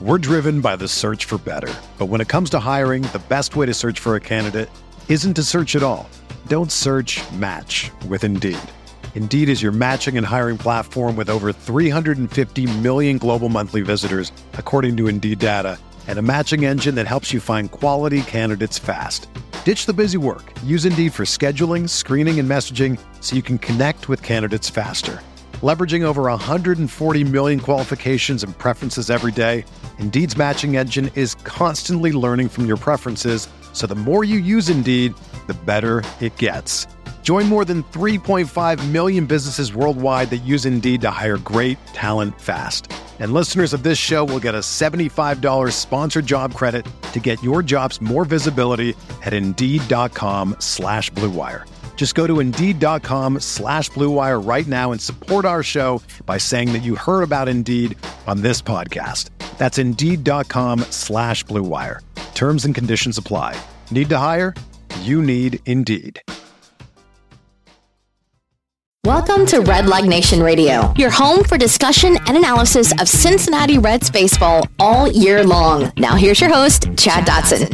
We're driven by the search for better. But when it comes to hiring, the best way to search for a candidate isn't to search at all. Don't search, match with Indeed. Indeed is your matching and hiring platform with over 350 million global monthly visitors, according to Indeed data, and a matching engine that helps you find quality candidates fast. Ditch the busy work. Use Indeed for scheduling, screening, and messaging so you can connect with candidates faster. Leveraging over 140 million qualifications and preferences every day, Indeed's matching engine is constantly learning from your preferences, so the more you use Indeed, the better it gets. Join more than 3.5 million businesses worldwide that use Indeed to hire great talent fast. And listeners of this show will get a $75 sponsored job credit to get your jobs more visibility at Indeed.com/Blue Wire. Just go to Indeed.com/Blue Wire right now and support our show by saying that you heard about Indeed on this podcast. That's Indeed.com/Blue Wire. Terms and conditions apply. Need to hire? You need Indeed. Welcome to Red Leg Nation Radio, your home for discussion and analysis of Cincinnati Reds baseball all year long. Now here's your host, Chad Dotson.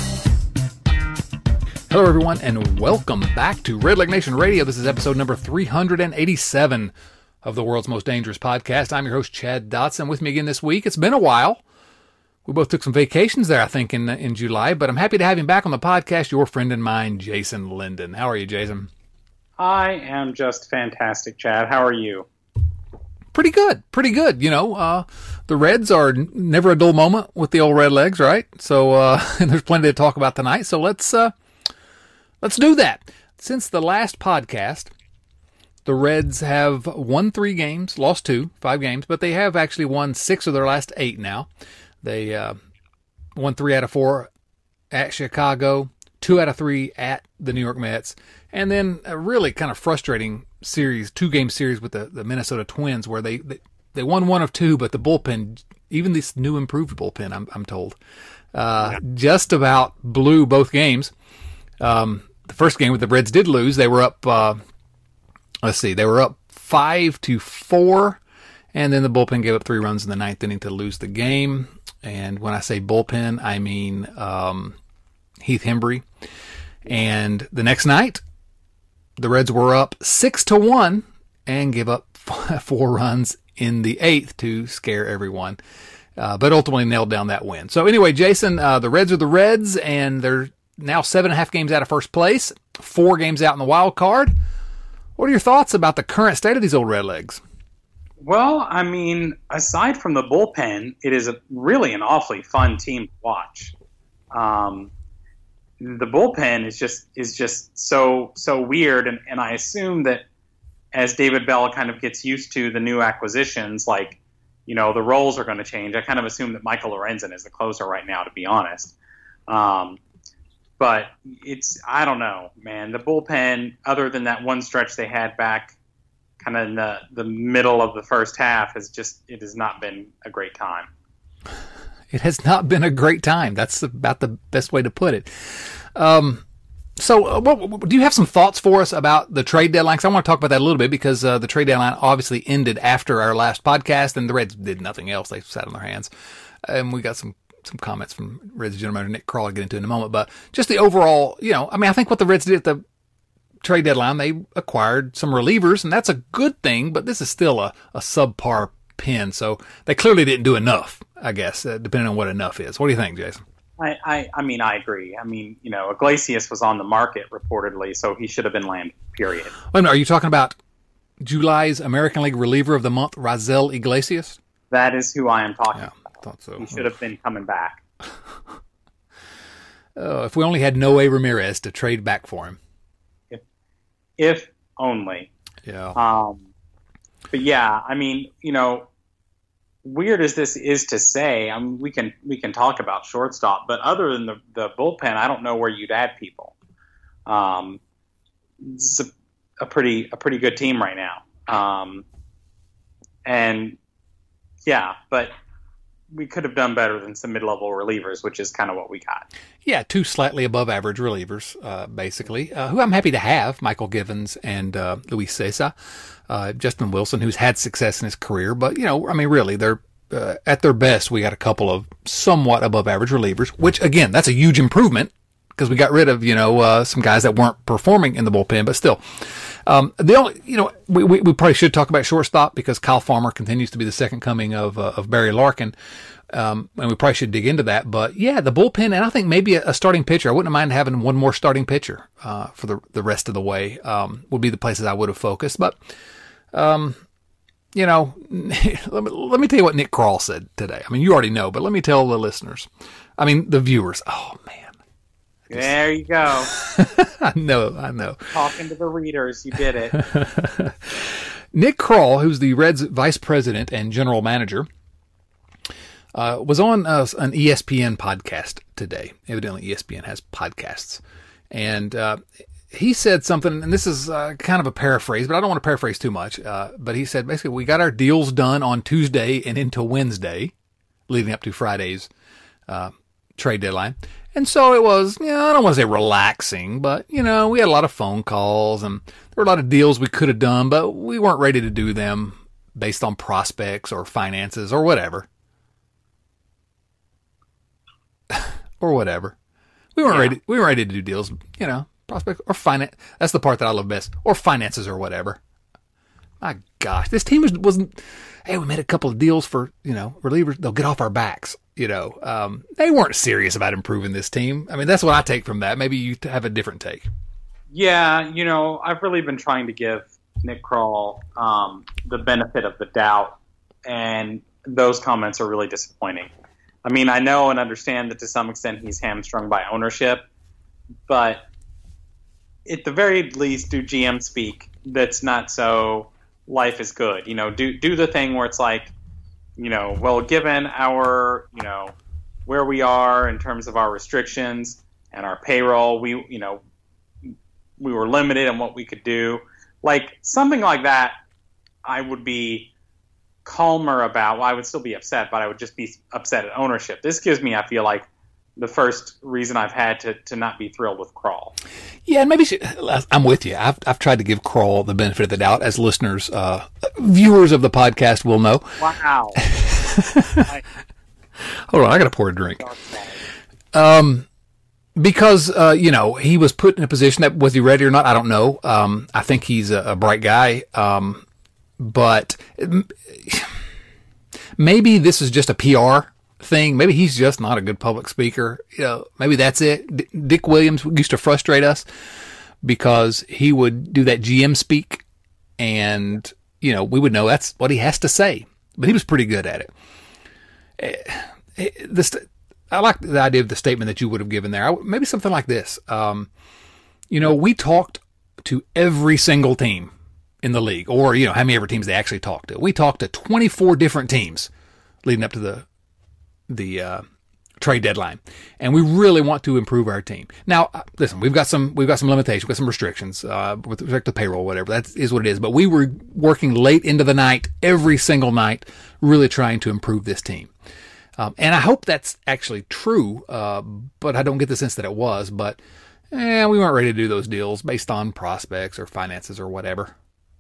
Hello, everyone, and welcome back to Red Leg Nation Radio. This is episode number 387 of the world's most dangerous podcast. I'm your host, Chad Dotson. With me again this week. It's been a while. We both took some vacations there, I think, in July, but I'm happy to have him back on the podcast. Your friend and mine, Jason Linden. How are you, Jason? I am just fantastic, Chad. How are you? Pretty good. You know, the Reds are never a dull moment with the old Red Legs, right? So, and there's plenty to talk about tonight. So let's do that. Since the last podcast, the Reds have won 3 games, lost 2, 5 games, but they have actually won 6 of their last 8 now. They won 3 out of 4 at Chicago, 2 out of 3 at the New York Mets, and then a really kind of frustrating series, 2-game series with the Minnesota Twins, where they won 1 of 2, but the bullpen, even this new improved bullpen, I'm told, just about blew both games. The first game, the Reds did lose. They were up, they were up 5-4, and then the bullpen gave up 3 runs in the 9th inning to lose the game. And when I say bullpen, I mean Heath Hembree. And the next night, the Reds were up 6-1 and gave up 4 runs in the 8th to scare everyone, but ultimately nailed down that win. So anyway, Jason, the Reds are the Reds, and they're now 7.5 games out of first place, 4 games out in the wild card. What are your thoughts about the current state of these old Red Legs? Well, I mean, aside from the bullpen, it is really an awfully fun team to watch. The bullpen is just so weird, and I assume that as David Bell kind of gets used to the new acquisitions, like, you know, the roles are going to change. I kind of assume that Michael Lorenzen is the closer right now, to be honest. But I don't know, man. The bullpen, other than that one stretch they had back kind of in the middle of the first half, it has not been a great time. It has not been a great time. That's about the best way to put it. So do you have some thoughts for us about the trade deadline? Because I want to talk about that a little bit, because the trade deadline obviously ended after our last podcast, and the Reds did nothing else. They sat on their hands. And we got some comments from Reds general manager Nick Krall, I'll get into in a moment. But just the overall, you know, I mean, I think what the Reds did at the trade deadline, they acquired some relievers, and that's a good thing, but this is still a subpar pen. So they clearly didn't do enough, I guess, depending on what enough is. What do you think, Jason? I mean, I agree. I mean, you know, Iglesias was on the market reportedly, so he should have been landed, period. Wait a minute, are you talking about July's American League reliever of the month, Raisel Iglesias? That is who I am talking about. I thought so. He should have been coming back. If we only had Noe Ramirez to trade back for him. If only. Yeah. But yeah, I mean, you know, weird as this is to say, I mean, we can talk about shortstop, but other than the bullpen, I don't know where you'd add people. This is a pretty good team right now. And yeah, but we could have done better than some mid-level relievers, which is kind of what we got. Yeah, 2 slightly above average relievers, basically, who I'm happy to have, Michael Givens and Luis Cessa. Justin Wilson, who's had success in his career, but, you know, I mean, really, they're at their best, we got a couple of somewhat above average relievers, which again, that's a huge improvement because we got rid of, some guys that weren't performing in the bullpen, but still. The only, we probably should talk about shortstop because Kyle Farmer continues to be the second coming of Barry Larkin. And we probably should dig into that, but yeah, the bullpen, and I think maybe a starting pitcher. I wouldn't mind having one more starting pitcher, for the rest of the way, would be the places I would have focused. But, let me tell you what Nick Krall said today. I mean, you already know, but let me tell the listeners, the viewers. Oh man. There you go. I know. Talking to the readers, you did it. Nick Krall, who's the Reds vice president and general manager, was on an ESPN podcast today. Evidently, ESPN has podcasts. And he said something, and this is kind of a paraphrase, but I don't want to paraphrase too much. But he said, basically, we got our deals done on Tuesday and into Wednesday, leading up to Friday's trade deadline. And so it was, I don't want to say relaxing, but, we had a lot of phone calls, and there were a lot of deals we could have done, but we weren't ready to do them based on prospects or finances or whatever. Or whatever. We weren't ready. We weren't ready to do deals, prospects or finance. That's the part that I love best. Or finances or whatever. My gosh, this team wasn't. Hey, we made a couple of deals for relievers. They'll get off our backs. They weren't serious about improving this team. That's what I take from that. Maybe you have a different take. Yeah, I've really been trying to give Nick Krall the benefit of the doubt, and those comments are really disappointing. I know and understand that to some extent he's hamstrung by ownership, but at the very least, do GM speak that's not so life is good. Do the thing where it's like, well, given our, where we are in terms of our restrictions and our payroll, we were limited in what we could do. Like something like that, I would be calmer about. Well, I would still be upset, but I would just be upset at ownership. This gives me, I feel like, the first reason I've had to not be thrilled with Krall. Yeah, and maybe I'm with you. I've tried to give Krall the benefit of the doubt, as listeners, viewers of the podcast will know. Wow. Hold on, I got to pour a drink. Because he was put in a position that, was he ready or not? I don't know. I think he's a bright guy. But maybe this is just a PR thing. Maybe he's just not a good public speaker. Maybe that's it. Dick Williams used to frustrate us because he would do that GM speak, and we would know that's what he has to say. But he was pretty good at it. I like the idea of the statement that you would have given there. Maybe something like this. We talked to every single team in the league, or, how many ever teams they actually talked to. We talked to 24 different teams leading up to the trade deadline. And we really want to improve our team. Now, listen, we've got some limitations, we've got some restrictions, with respect to payroll, whatever. That is what it is. But we were working late into the night, every single night, really trying to improve this team. And I hope that's actually true, but I don't get the sense that it was. But we weren't ready to do those deals based on prospects or finances or whatever.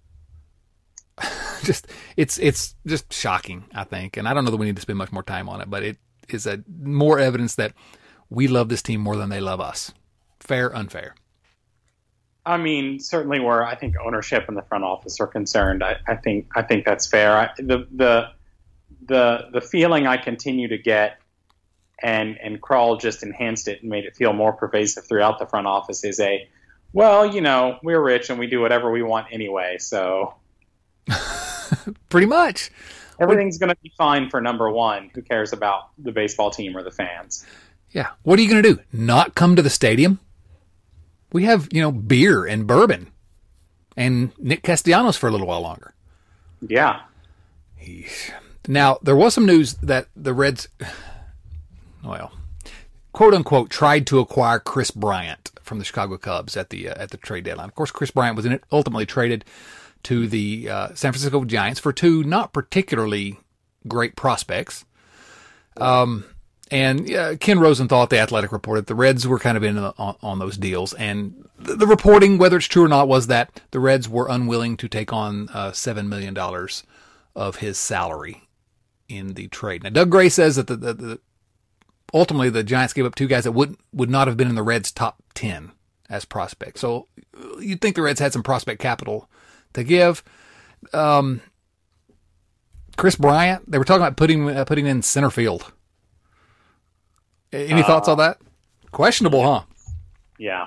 It's just shocking, I think. And I don't know that we need to spend much more time on it, but it is more evidence that we love this team more than they love us. Fair, unfair? Certainly where I think ownership and the front office are concerned, I think that's fair. The feeling I continue to get, and Krall just enhanced it and made it feel more pervasive throughout the front office, is we're rich and we do whatever we want anyway, so pretty much everything's going to be fine for number one. Who cares about the baseball team or the fans? Yeah. What are you going to do? Not come to the stadium? We have, beer and bourbon and Nick Castellanos for a little while longer. Yeah. Now, there was some news that the Reds, quote unquote, tried to acquire Chris Bryant from the Chicago Cubs at the trade deadline. Of course, Chris Bryant was ultimately traded to the San Francisco Giants for two not particularly great prospects. And Ken Rosenthal at The Athletic reported the Reds were kind of in on those deals. And the reporting, whether it's true or not, was that the Reds were unwilling to take on $7 million of his salary in the trade. Now, Doug Gray says that the ultimately the Giants gave up two guys that would not have been in the Reds' top 10 as prospects. So you'd think the Reds had some prospect capital to give. Chris Bryant, they were talking about putting in center field. Any thoughts on that? Questionable, huh? Yeah.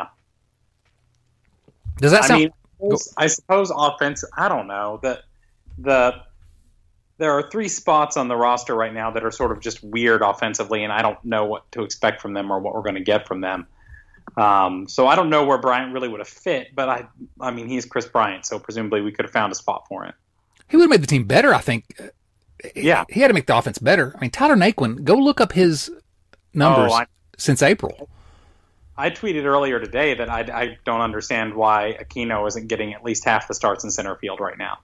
Does that sound? I suppose offense. I don't know there are three spots on the roster right now that are sort of just weird offensively, and I don't know what to expect from them or what we're going to get from them. So I don't know where Bryant really would have fit, but I mean, he's Chris Bryant, so presumably we could have found a spot for him. He would have made the team better, I think. Yeah. He had to make the offense better. I mean, Tyler Naquin, go look up his numbers since April. I tweeted earlier today that I don't understand why Aquino isn't getting at least half the starts in center field right now.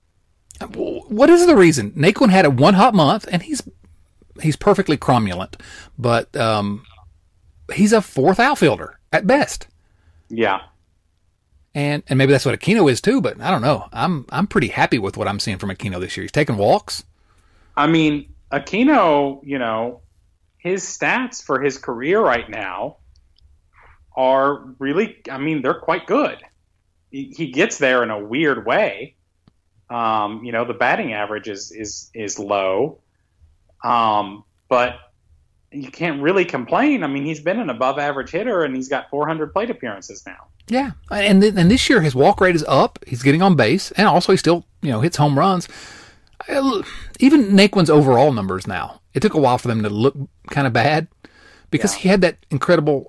What is the reason? Naquin had a one hot month, and he's perfectly cromulent, but he's a fourth outfielder at best. Yeah. And maybe that's what Aquino is too, but I don't know. I'm pretty happy with what I'm seeing from Aquino this year. He's taking walks. I mean, Aquino, his stats for his career right now are really, they're quite good. He gets there in a weird way. The batting average is low. But you can't really complain. I mean, he's been an above average hitter and he's got 400 plate appearances now. Yeah. And this year his walk rate is up. He's getting on base, and also he still, hits home runs. Even Naquin's overall numbers now, it took a while for them to look kind of bad because he had that incredible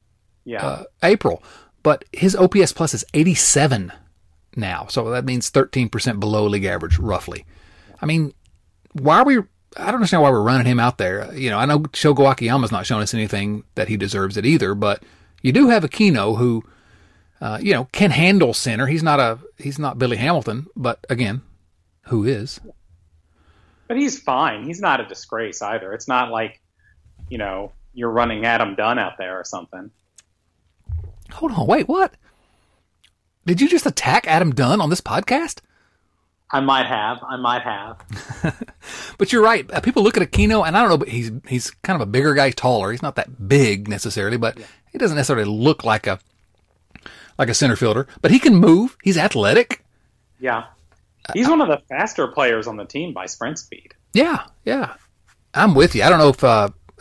April, but his OPS plus is 87 now. So that means 13% below league average, roughly. I mean, I don't understand why we're running him out there. I know Shogo Akiyama's not showing us anything that he deserves it either, but you do have Aquino who, can handle center. He's not Billy Hamilton, but again, who is? But he's fine. He's not a disgrace either. It's not like, you're running Adam Dunn out there or something. Hold on, wait, what? Did you just attack Adam Dunn on this podcast? I might have. But you're right. People look at Aquino, and I don't know, but he's kind of a bigger guy, taller. He's not that big necessarily, but he doesn't necessarily look like a center fielder. But he can move. He's athletic. Yeah. He's one of the faster players on the team by sprint speed. Yeah. I'm with you. I don't know if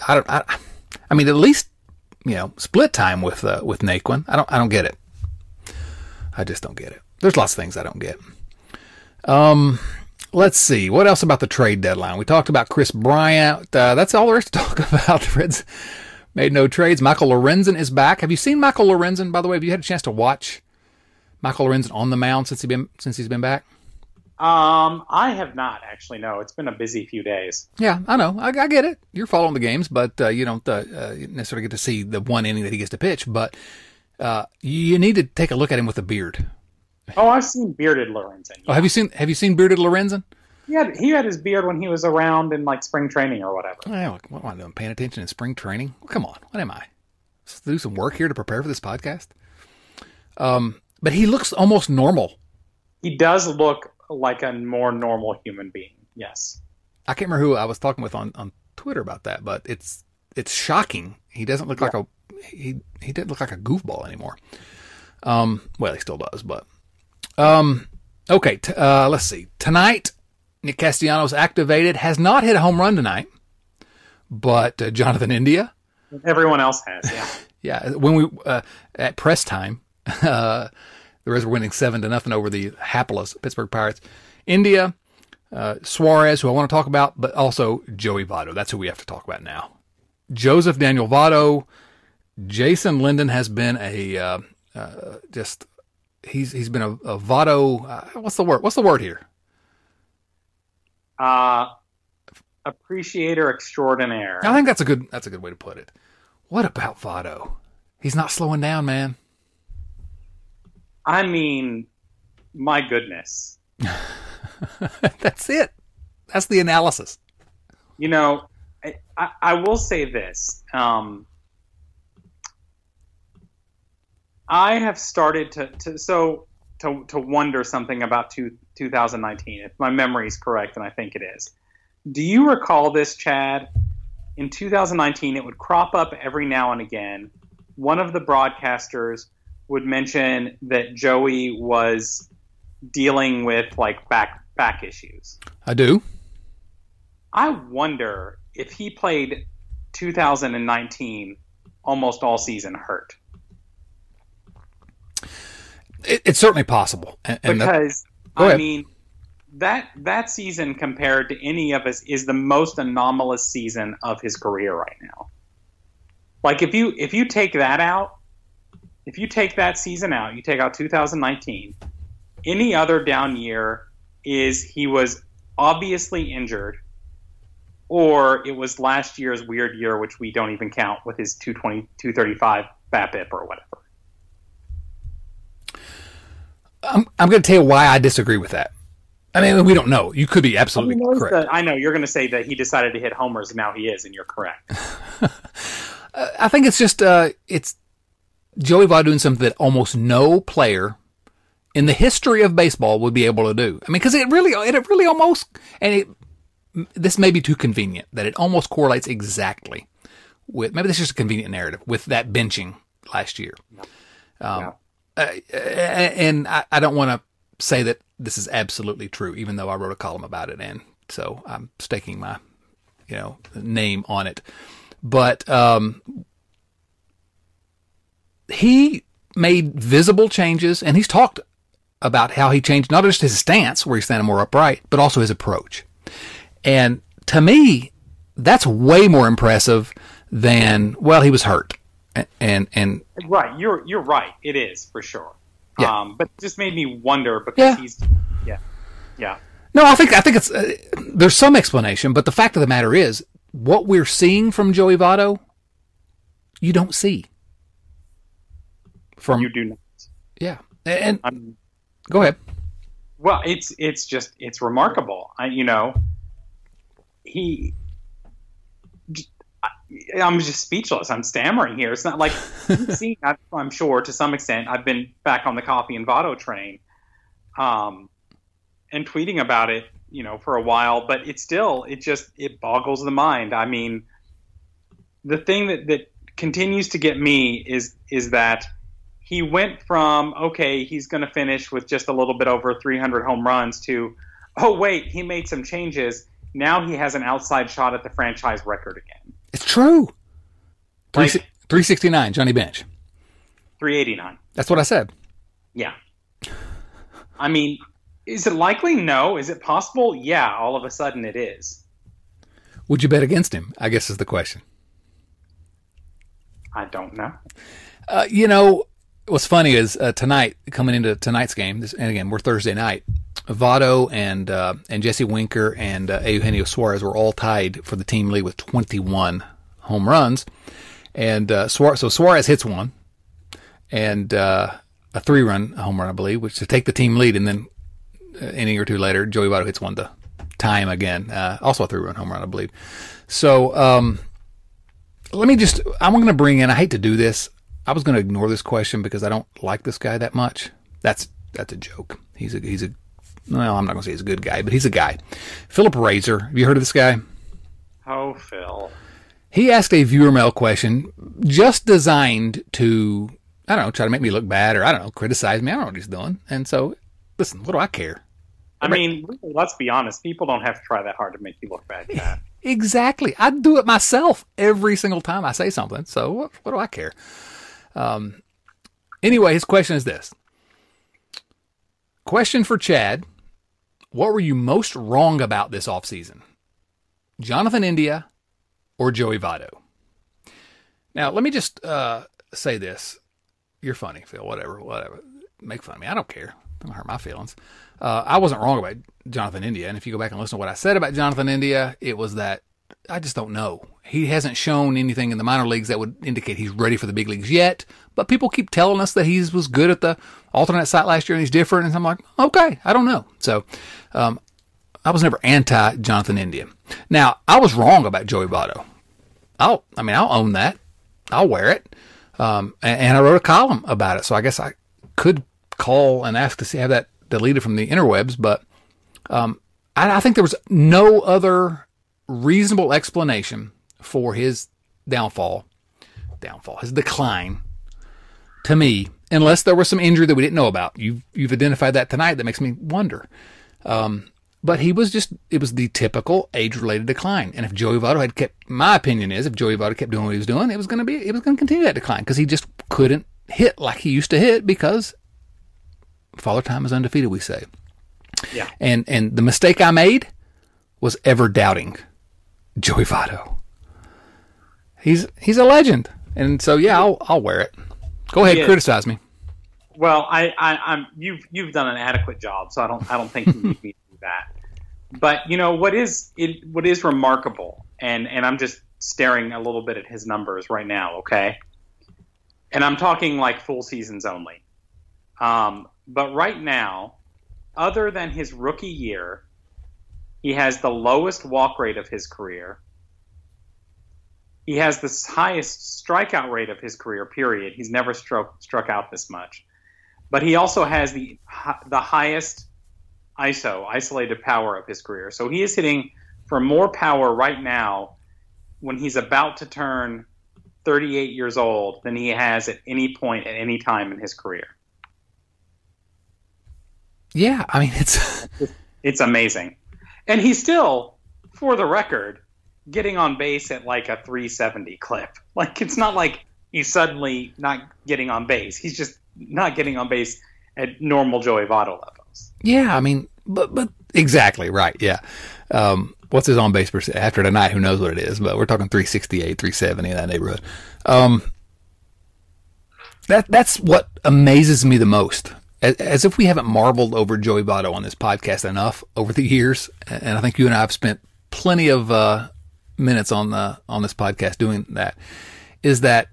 I mean, at least split time with Naquin. I don't get it. I just don't get it. There's lots of things I don't get. Let's see. What else about the trade deadline? We talked about Chris Bryant. That's all there is to talk about. The Reds made no trades. Michael Lorenzen is back. Have you seen Michael Lorenzen, by the way? Have you had a chance to watch Michael Lorenzen on the mound since he's been back? I have not actually. No, it's been a busy few days. Yeah, I know. I get it. You're following the games, but you don't necessarily get to see the one inning that he gets to pitch. But you need to take a look at him with a beard. Oh, I've seen bearded Lorenzen. Yeah. Oh, have you seen bearded Lorenzen? He had his beard when he was around in like spring training or whatever. Oh, what am I doing? Paying attention in spring training? Well, come on, what am I? Supposed to do some work here to prepare for this podcast? But he looks almost normal. He does look like a more normal human being. Yes. I can't remember who I was talking with on Twitter about that, but it's shocking. He doesn't look like he didn't look like a goofball anymore. Well, he still does, but okay. Let's see. Tonight, Nick Castellanos activated, has not hit a home run tonight, but Jonathan India. Everyone else has, yeah. Yeah. When we at press time, the Reds were winning 7-0 over the hapless Pittsburgh Pirates. India, Suarez, who I want to talk about, but also Joey Votto. That's who we have to talk about now. Joseph Daniel Votto. Jason Linden has been a he's been a Votto. What's the word? What's the word here? Appreciator extraordinaire. I think that's a good way to put it. What about Votto? He's not slowing down, man. I mean, my goodness. That's it. That's the analysis. I will say this. I have started to wonder something about 2019, if my memory is correct, and I think it is. Do you recall this, Chad? In 2019, it would crop up every now and again. One of the broadcasters would mention that Joey was dealing with like back issues. I do. I wonder if he played 2019 almost all season hurt. It's certainly possible. Because, I mean, that season compared to any of us is the most anomalous season of his career right now. Like, if you take that out, if you take that season out, you take out 2019, any other down year is he was obviously injured, or it was last year's weird year, which we don't even count with his 220, 235 BABIP or whatever. I'm going to tell you why I disagree with that. I mean, we don't know. You could be absolutely correct. I know you're going to say that he decided to hit homers, and now he is, and you're correct. I think it's just it's Joey Votto doing something that almost no player in the history of baseball would be able to do. I mean, because it really almost, and this may be too convenient, that it almost correlates exactly with, maybe this is just a convenient narrative, with that benching last year. Yeah. And I don't want to say that this is absolutely true, even though I wrote a column about it, and so I'm staking my, name on it. But he made visible changes, and he's talked about how he changed not just his stance, where he's standing more upright, but also his approach. And to me, that's way more impressive than, well, he was hurt. And right, you're right. It is for sure. Yeah. But it just made me wonder because he's No, I think it's there's some explanation, but the fact of the matter is, what we're seeing from Joey Votto, you don't see. You do not. Yeah, and go ahead. Well, it's remarkable. I'm just speechless. I'm stammering here. It's not like you've seen. I'm sure to some extent. I've been back on the Coffee and Votto train, and tweeting about it, for a while. But it boggles the mind. I mean, the thing that continues to get me is that he went from, okay, he's going to finish with just a little bit over 300 home runs to, oh wait, he made some changes. Now he has an outside shot at the franchise record again. It's true. 369, Johnny Bench. 389. That's what I said. Yeah. I mean, is it likely? No. Is it possible? Yeah, all of a sudden it is. Would you bet against him, I guess is the question. I don't know. What's funny is tonight, coming into tonight's game, and again, we're Thursday night, Votto and Jesse Winker and Eugenio Suarez were all tied for the team lead with 21 home runs. And Suarez hits one, and a 3-run home run, I believe, which to take the team lead. And then an inning or two later, Joey Votto hits one to tie him again. Also a 3-run home run, I believe. So I'm going to bring in, I hate to do this. I was going to ignore this question because I don't like this guy that much. That's a joke. Well, I'm not going to say he's a good guy, but he's a guy. Philip Razor. Have you heard of this guy? Oh, Phil. He asked a viewer mail question just designed to, try to make me look bad or, criticize me. I don't know what he's doing. And so, listen, what do I care? I mean, let's be honest. People don't have to try that hard to make you look bad, Kat. Exactly. I do it myself every single time I say something. So what do I care? Anyway, his question is this. Question for Chad. What were you most wrong about this offseason? Jonathan India or Joey Votto? Now, let me just say this. You're funny, Phil. Whatever. Make fun of me. I don't care. Don't hurt my feelings. I wasn't wrong about Jonathan India. And if you go back and listen to what I said about Jonathan India, it was that I just don't know. He hasn't shown anything in the minor leagues that would indicate he's ready for the big leagues yet. But people keep telling us that he was good at the alternate site last year and he's different. And I'm like, okay, I don't know. So I was never anti-Jonathan India. Now, I was wrong about Joey Votto. I'll own that. I'll wear it. And I wrote a column about it. So I guess I could call and ask to have that deleted from the interwebs. But I think there was no other reasonable explanation for his his decline, to me, unless there was some injury that we didn't know about. You've identified that tonight. That makes me wonder. But it was the typical age-related decline. And if Joey Votto my opinion is, if Joey Votto kept doing what he was doing, it was going to continue that decline, because he just couldn't hit like he used to hit, because Father Time is undefeated, we say. Yeah. And the mistake I made was ever doubting Joey Votto. He's a legend. And so, yeah, I'll wear it. Go ahead, criticize me. Well, I'm you've done an adequate job, so I don't think you need me to do that. But what is remarkable, and I'm just staring a little bit at his numbers right now, okay? And I'm talking like full seasons only. But right now, other than his rookie year, he has the lowest walk rate of his career. He has the highest strikeout rate of his career, period. He's never struck out this much. But he also has the highest ISO, isolated power, of his career. So he is hitting for more power right now when he's about to turn 38 years old than he has at any point at any time in his career. Yeah, I mean, it's amazing. And he's still, for the record, getting on base at like a 370 clip. Like, it's not like he's suddenly not getting on base. He's just not getting on base at normal Joey Votto levels. Yeah, I mean, but exactly right. Yeah. What's his on base percent after tonight? Who knows what it is? But we're talking 368, 370 in that neighborhood. That's what amazes me the most. As if we haven't marveled over Joey Votto on this podcast enough over the years, and I think you and I have spent plenty of minutes on this podcast doing that, is that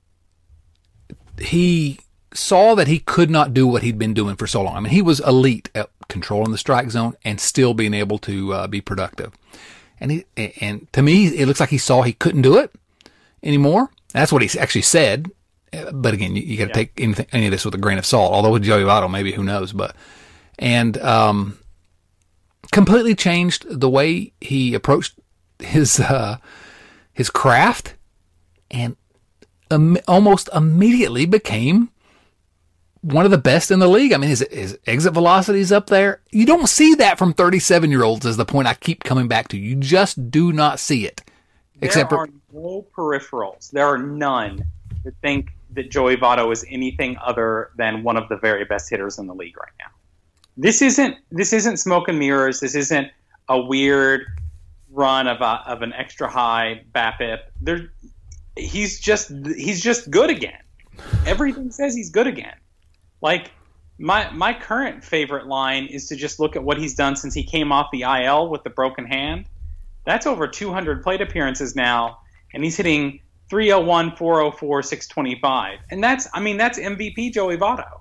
he saw that he could not do what he'd been doing for so long. I mean, he was elite at controlling the strike zone and still being able to be productive. And to me, it looks like he saw he couldn't do it anymore. That's what he actually said. But again, you got to take any of this with a grain of salt. Although with Joey Votto, maybe, who knows? And completely changed the way he approached his craft, and almost immediately became one of the best in the league. I mean, his exit velocity is up there. You don't see that from 37-year-olds, is the point I keep coming back to. You just do not see it. There are no peripherals. There are none that think that Joey Votto is anything other than one of the very best hitters in the league right now. This isn't smoke and mirrors. This isn't a weird run of an extra high BABIP. He's just good again. Everything says he's good again. Like, my current favorite line is to just look at what he's done since he came off the IL with the broken hand. That's over 200 plate appearances now, and he's hitting 301, 404, 625. And that's MVP Joey Votto.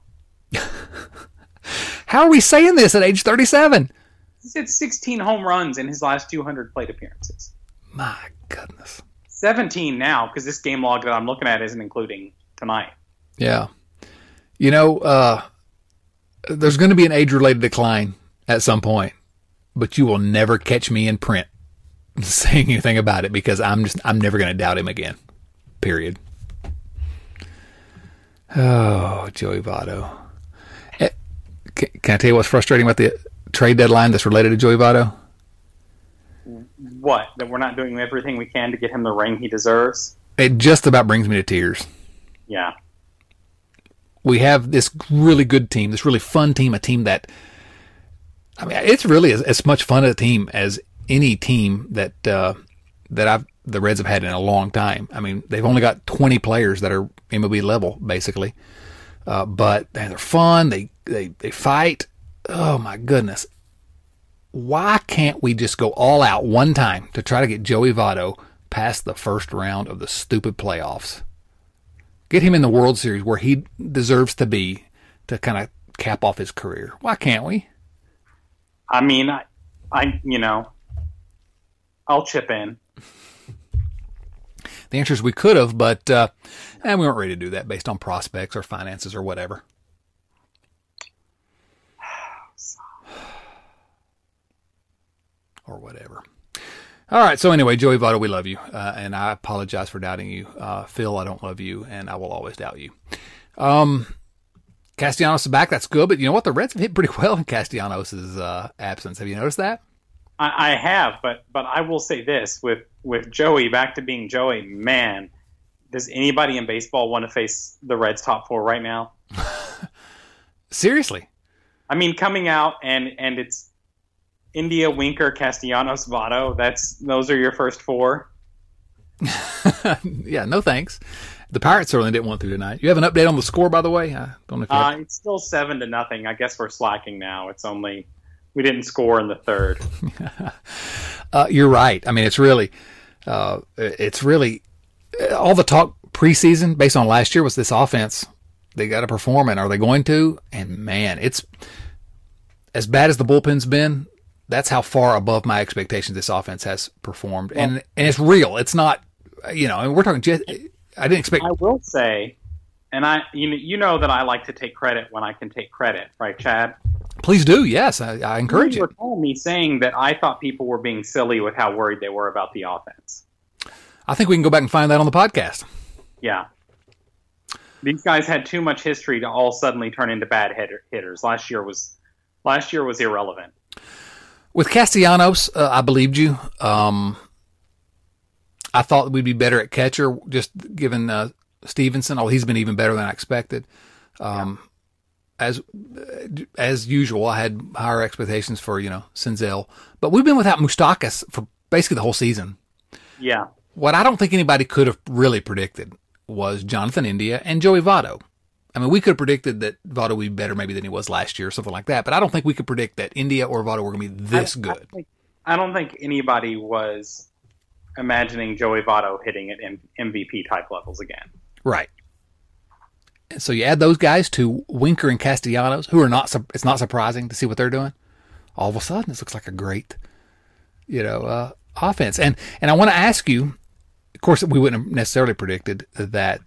How are we saying this at age 37? He's hit 16 home runs in his last 200 plate appearances. My goodness. 17 now, because this game log that I'm looking at isn't including tonight. Yeah. There's going to be an age-related decline at some point, but you will never catch me in print saying anything about it, because I'm never going to doubt him again. Period. Oh, Joey Votto. Can I tell you what's frustrating about the trade deadline that's related to Joey Votto? What? That we're not doing everything we can to get him the ring he deserves? It just about brings me to tears. Yeah. We have this really good team, this really fun team, a team that, I mean, it's really as much fun a team as any team that the Reds have had in a long time. I mean, they've only got 20 players that are MLB level, basically. But they're fun. They fight. Oh, my goodness. Why can't we just go all out one time to try to get Joey Votto past the first round of the stupid playoffs? Get him in the World Series where he deserves to be, to kind of cap off his career. Why can't we? I mean, I'll chip in. The answer is we could have, but we weren't ready to do that based on prospects or finances or whatever. Or whatever. All right. So anyway, Joey Votto, we love you, and I apologize for doubting you. Phil, I don't love you, and I will always doubt you. Castellanos is back. That's good. But you know what? The Reds have hit pretty well in Castellanos' absence. Have you noticed that? I have, but I will say this: with Joey back to being Joey, man, does anybody in baseball want to face the Reds' top four right now? Seriously? I mean, coming out and it's India, Winker, Castellanos, Votto. Those are your first four. Yeah, no thanks. The Pirates certainly didn't want to tonight. You have an update on the score, by the way? I don't know if you have... It's still 7-0. I guess we're slacking now. It's only we didn't score in the third. You're right. I mean, it's really all the talk preseason based on last year was this offense. They got to perform, and are they going to? And man, it's as bad as the bullpen's been. That's how far above my expectations this offense has performed, and it's real. It's not, and we're talking. I didn't expect. I will say, and you know that I like to take credit when I can take credit, right, Chad? Please do. Yes, I encourage you. You recall me saying that I thought people were being silly with how worried they were about the offense. I think we can go back and find that on the podcast. Yeah. These guys had too much history to all suddenly turn into bad hitters. Last year was irrelevant. With Castellanos, I believed you. I thought we'd be better at catcher, just given Stevenson. Oh, he's been even better than I expected. As usual, I had higher expectations for Senzel, but we've been without Moustakas for basically the whole season. Yeah. What I don't think anybody could have really predicted was Jonathan India and Joey Votto. I mean, we could have predicted that Votto would be better maybe than he was last year or something like that, but I don't think we could predict that India or Votto were going to be this good. I don't think anybody was imagining Joey Votto hitting at MVP type levels again. Right. And so you add those guys to Winker and Castellanos, who are not. It's not surprising to see what they're doing. All of a sudden, this looks like a great, offense. And I want to ask you. Of course, we wouldn't have necessarily predicted that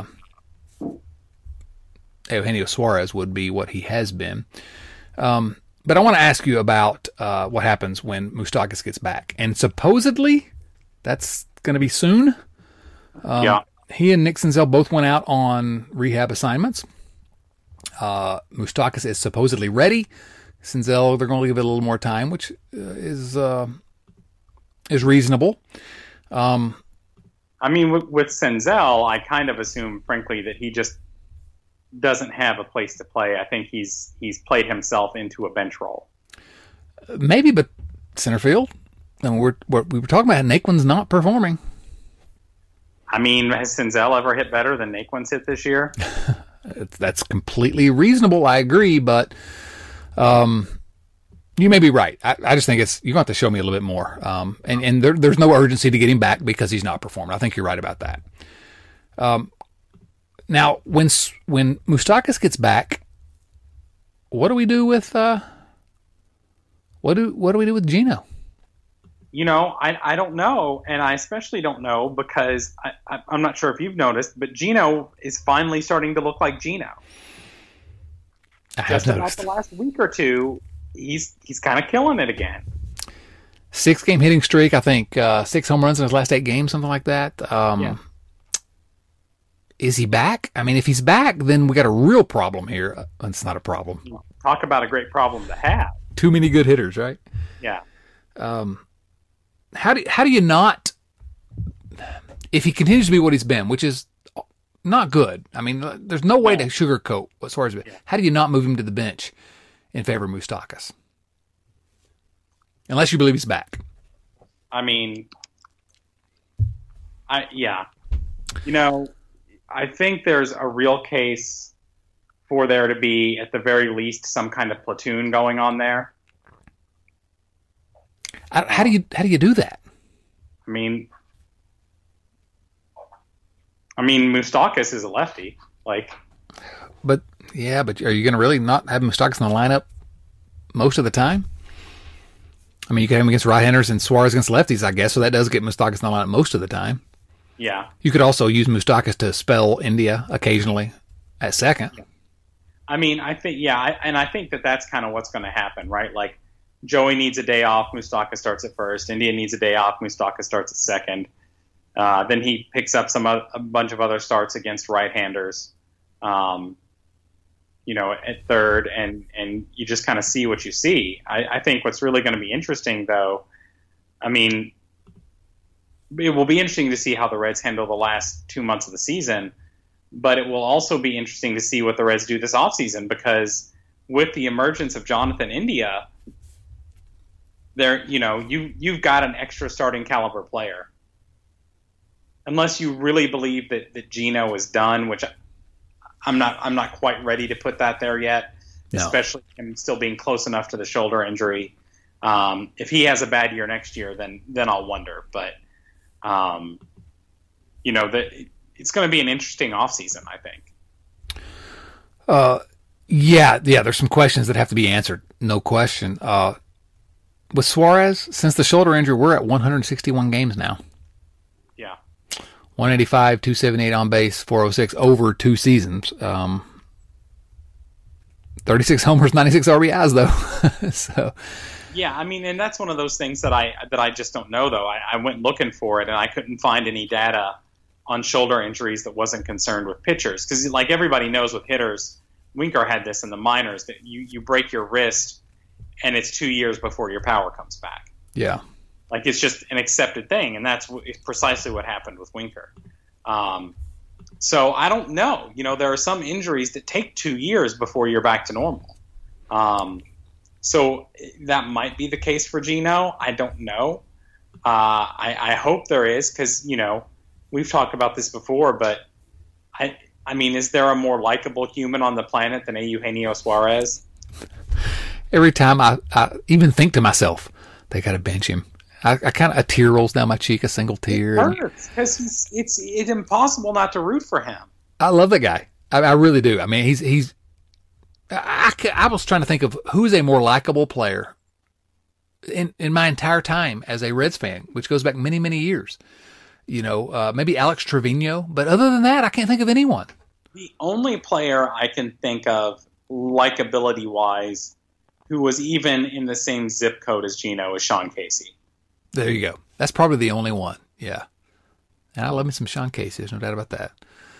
Eugenio Suarez would be what he has been. But I want to ask you about what happens when Moustakas gets back. And supposedly, that's going to be soon. Yeah. He and Nick Senzel both went out on rehab assignments. Moustakas is supposedly ready. Senzel, they're going to give it a little more time, which is reasonable. I mean, with Senzel, I kind of assume, frankly, that he just doesn't have a place to play. I think he's played himself into a bench role. Maybe, but center field. And we were talking about Naquin's not performing. I mean, has Senzel ever hit better than Naquin's hit this year? That's completely reasonable. I agree, but you may be right. I just think you're going to have to show me a little bit more. And there's no urgency to get him back because he's not performing. I think you're right about that. Now, when Moustakas gets back, what do we do with what do we do with Gino? I don't know, and I especially don't know because I'm not sure if you've noticed, but Gino is finally starting to look like Gino. I have noticed. About the last week or two, he's kind of killing it again. 6-game hitting streak, I think 6 home runs in his last 8 games, something like that. Yeah. Is he back? I mean, if he's back, then we got a real problem here. It's not a problem. Talk about a great problem to have. Too many good hitters, right? Yeah. How do you not, if he continues to be what he's been, which is not good. I mean, there's no way to sugarcoat what Suarez has been. How do you not move him to the bench in favor of Moustakas? Unless you believe he's back. I mean, I think there's a real case for there to be, at the very least, some kind of platoon going on there. How do you do that? I mean, Moustakas is a lefty. But are you going to really not have Moustakas in the lineup most of the time? I mean, you can have him against right-handers and Suarez against lefties, I guess, so that does get Moustakas in the lineup most of the time. Yeah. You could also use Moustakas to spell India occasionally at second. I mean, I think, I think that's kind of what's going to happen, right? Joey needs a day off. Moustakas starts at first. India needs a day off. Moustakas starts at second. Then he picks up a bunch of other starts against right-handers, at third, and you just kind of see what you see. I think what's really going to be interesting, though, I mean, it will be interesting to see how the Reds handle the last 2 months of the season, but it will also be interesting to see what the Reds do this offseason, because with the emergence of Jonathan India, you've got an extra starting caliber player. Unless you really believe that Gino is done, which I'm not quite ready to put that there yet, especially him still being close enough to the shoulder injury. If he has a bad year next year, then I'll wonder. But it's going to be an interesting offseason, I think. Yeah. There's some questions that have to be answered, no question. With Suarez, since the shoulder injury, we're at 161 games now. Yeah. 185, 278 on base, 406 over 2 seasons. 36 homers, 96 RBIs though. So. Yeah, I mean, and that's one of those things that I just don't know though. I went looking for it and I couldn't find any data on shoulder injuries that wasn't concerned with pitchers, because like everybody knows with hitters, Winker had this in the minors, that you break your wrist and it's 2 years before your power comes back. Yeah. Like, it's just an accepted thing, and that's precisely what happened with Winker. So I don't know. There are some injuries that take 2 years before you're back to normal. So that might be the case for Gino. I don't know. I hope there is, because, we've talked about this before, but I mean, is there a more likable human on the planet than Eugenio Suarez? Every time I even think to myself, they got to bench him. A tear rolls down my cheek, a single tear. It hurts because it's impossible not to root for him. I love that guy. I really do. I mean, he's. I was trying to think of who's a more likable player in my entire time as a Reds fan, which goes back many, many years. Maybe Alex Trevino, but other than that, I can't think of anyone. The only player I can think of, likability wise, who was even in the same zip code as Gino is Sean Casey. There you go. That's probably the only one. Yeah. And I love me some Sean Casey. There's no doubt about that.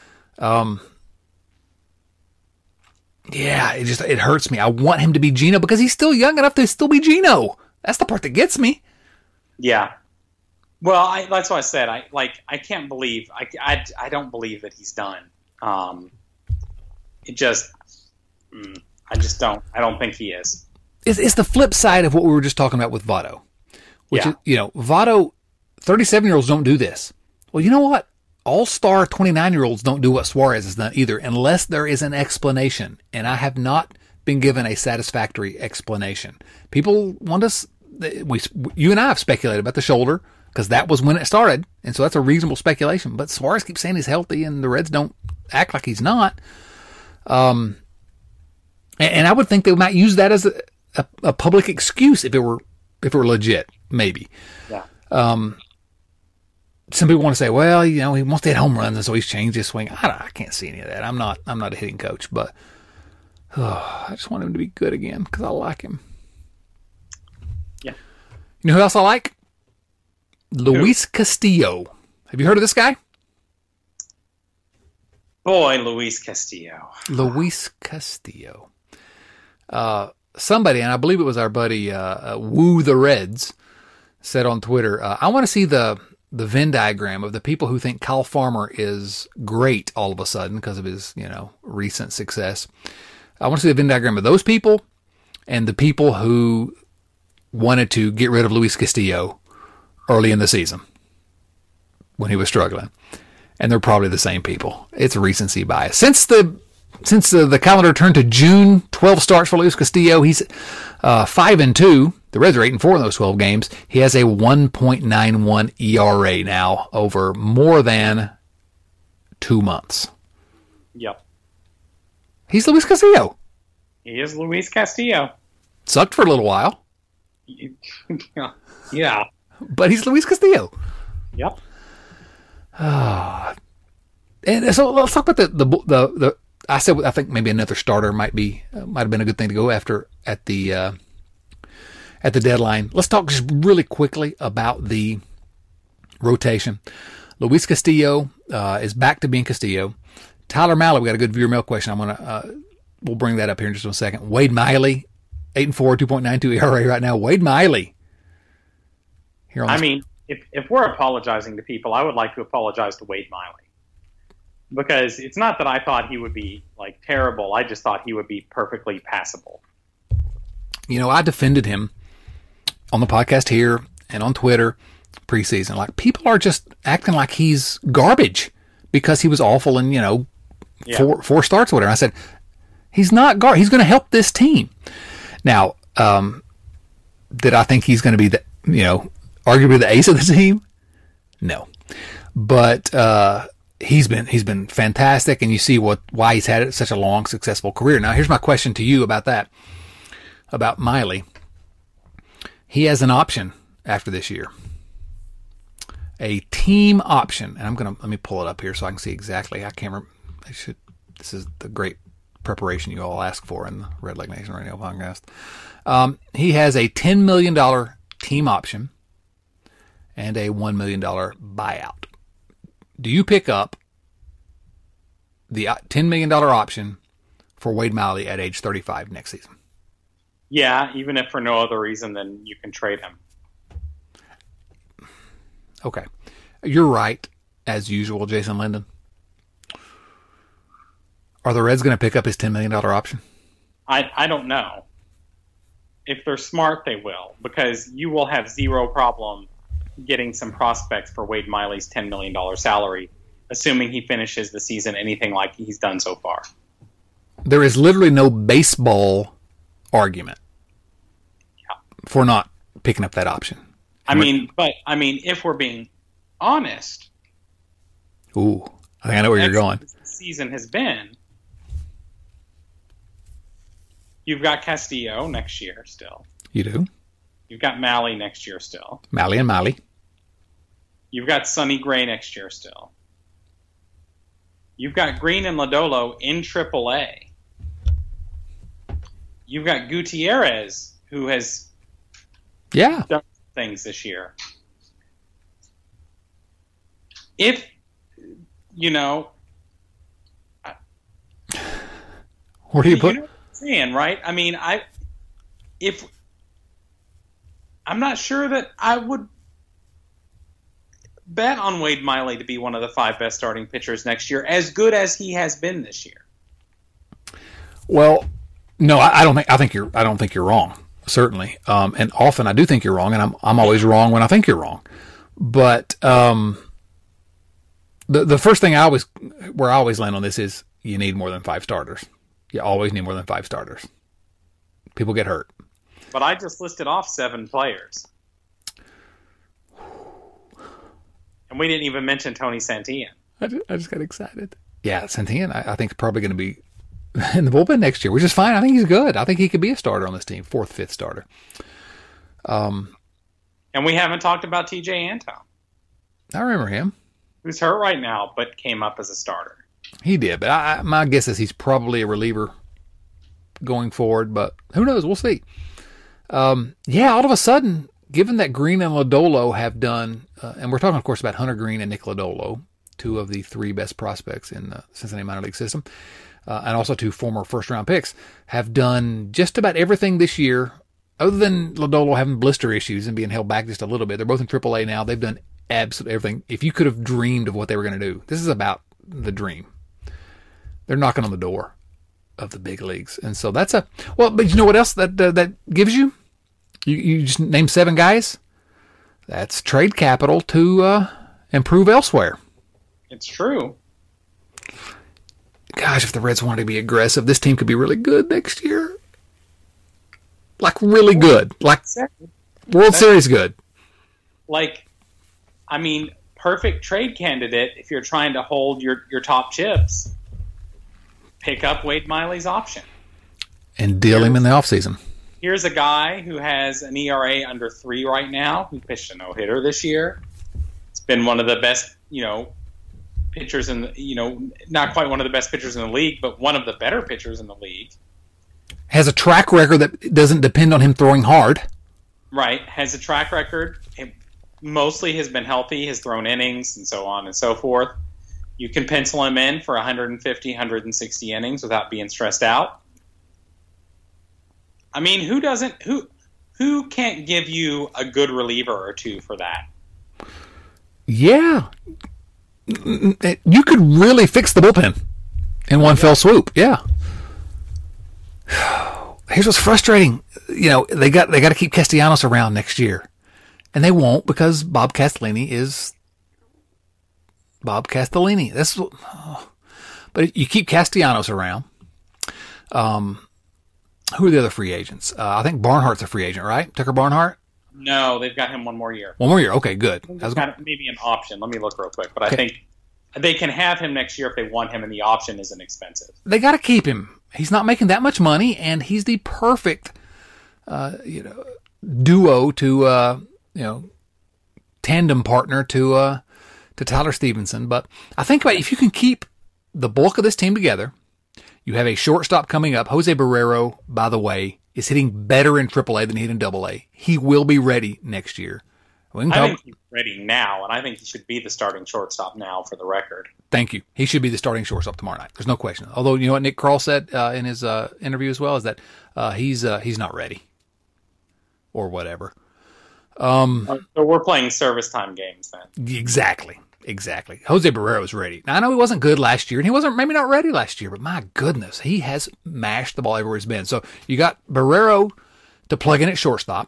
Yeah, it hurts me. I want him to be Gino because he's still young enough to still be Gino. That's the part that gets me. Yeah. Well, that's what I said. I can't believe I don't believe that he's done. I just don't. I don't think he is. It's the flip side of what we were just talking about with Votto. Which is, Votto, 37-year-olds don't do this. Well, you know what? All-star 29-year-olds don't do what Suarez has done either, unless there is an explanation. And I have not been given a satisfactory explanation. People want us. You and I have speculated about the shoulder because that was when it started, and so that's a reasonable speculation. But Suarez keeps saying he's healthy, and the Reds don't act like he's not. And I would think they might use that as a public excuse if it were legit, maybe. Yeah. Some people want to say, well, he wants to hit home runs, and so he's changed his swing. I can't see any of that. I'm not a hitting coach, but I just want him to be good again because I like him. Yeah. You know who else I like? Luis Castillo. Have you heard of this guy? Boy, Luis Castillo. Luis Castillo. Somebody, and I believe it was our buddy Woo the Reds, said on Twitter, I want to see the Venn diagram of the people who think Kyle Farmer is great all of a sudden because of his, recent success. I want to see the Venn diagram of those people and the people who wanted to get rid of Luis Castillo early in the season when he was struggling. And they're probably the same people. It's recency bias. Since the calendar turned to June, 12 starts for Luis Castillo. He's 5-2. The Reds are 8-4 in those 12 games. He has a 1.91 ERA now over more than 2 months. Yep. He's Luis Castillo. He is Luis Castillo. Sucked for a little while. Yeah. But he's Luis Castillo. Yep. And so let's talk about the I think maybe another starter might have been a good thing to go after at the at the deadline. Let's talk just really quickly about the rotation. Luis Castillo is back to being Castillo. Tyler Mahle, we got a good viewer mail question. We'll bring that up here in just a second. Wade Miley, 8-4, 2.92 ERA right now. Wade Miley. If we're apologizing to people, I would like to apologize to Wade Miley. Because it's not that I thought he would be like terrible. I just thought he would be perfectly passable. I defended him on the podcast here and on Twitter preseason. Like, people are just acting like he's garbage because he was awful in, four starts or whatever. I said, he's not garbage. He's going to help this team. Now, did I think he's going to be arguably the ace of the team? No. But, he's been fantastic, and you see why he's had such a long, successful career. Now, here's my question to you about that, about Miley. He has an option after this year, a team option, and let me pull it up here so I can see exactly. I can't remember. This is the great preparation you all ask for in the Red Leg Nation Radio podcast. He has a $10 million team option and a $1 million buyout. Do you pick up the $10 million option for Wade Miley at age 35 next season? Yeah, even if for no other reason than you can trade him. Okay. You're right, as usual, Jason Linden. Are the Reds going to pick up his $10 million option? I don't know. If they're smart, they will, because you will have zero problem getting some prospects for Wade Miley's $10 million salary, assuming he finishes the season anything like he's done so far. There is literally no baseball argument for not picking up that option. If we're being honest. Ooh, I think I know where you're going. The season has been. You've got Castillo next year still. You do? You've got Mahle next year still. Mahle and Miley. You've got Sonny Gray next year still. You've got Green and Lodolo in AAA. You've got Gutierrez, who has done things this year. If, where do you put? You know what I'm saying, right? I'm not sure that I would bet on Wade Miley to be one of the 5 best starting pitchers next year, as good as he has been this year. Well, no, I don't think you're wrong. Certainly, and often I do think you're wrong, and I'm always wrong when I think you're wrong. But the first thing I always land on this is you need more than 5 starters. You always need more than 5 starters. People get hurt. But I just listed off 7 players. And we didn't even mention Tony Santillan. I just got excited. Yeah, Santillan, I think, is probably going to be in the bullpen next year, which is fine. I think he's good. I think he could be a starter on this team, 4th, 5th starter. And we haven't talked about TJ Antone. I remember him. Who's hurt right now, but came up as a starter. He did, but my guess is he's probably a reliever going forward, but who knows? We'll see. All of a sudden, given that Green and Lodolo have done, and we're talking, of course, about Hunter Green and Nick Lodolo, 2 of the 3 best prospects in the Cincinnati minor league system, and also 2 former first-round picks, have done just about everything this year, other than Lodolo having blister issues and being held back just a little bit. They're both in AAA now. They've done absolutely everything. If you could have dreamed of what they were going to do, this is about the dream. They're knocking on the door of the big leagues. And so but you know what else that gives you? You just name 7 guys. That's trade capital to improve elsewhere. It's true. Gosh, if the Reds wanted to be aggressive, this team could be really good next year. Like, really good. Like, World Series good. Perfect trade candidate if you're trying to hold your top chips. Pick up Wade Miley's option. And deal him in the offseason. Here's a guy who has an ERA under 3 right now, who pitched a no-hitter this year. It's been one of the best, pitchers in the, not quite one of the best pitchers in the league, but one of the better pitchers in the league. Has a track record that doesn't depend on him throwing hard. right, has a track record. It mostly has been healthy, has thrown innings, and so on and so forth. You can pencil him in for 150, 160 innings without being stressed out. I mean, who can't give you a good reliever or two for that? Yeah. You could really fix the bullpen in one fell swoop. Yeah. Here's what's frustrating. They got to keep Castellanos around next year. And they won't, because Bob Castellini is Bob Castellini. But you keep Castellanos around. Who are the other free agents? I think Barnhart's a free agent, right? Tucker Barnhart? No, they've got him one more year. One more year. Okay, good. Maybe an option. Let me look real quick. But okay. I think they can have him next year if they want him, and the option isn't expensive. They got to keep him. He's not making that much money, and he's the perfect, duo to, tandem partner to Tyler Stevenson. But I think about if you can keep the bulk of this team together, you have a shortstop coming up. Jose Barrero, by the way, is hitting better in AAA than he hit in AA. He will be ready next year. I think he's ready now, and I think he should be the starting shortstop now, for the record. Thank you. He should be the starting shortstop tomorrow night. There's no question. Although, you know what Nick Kroll said in his interview as well, is that he's not ready or whatever. So we're playing service time games then. Exactly. Jose Barrero is ready. Now, I know he wasn't good last year, and he wasn't maybe not ready last year, but my goodness, he has mashed the ball everywhere he's been. So you got Barrero to plug in at shortstop.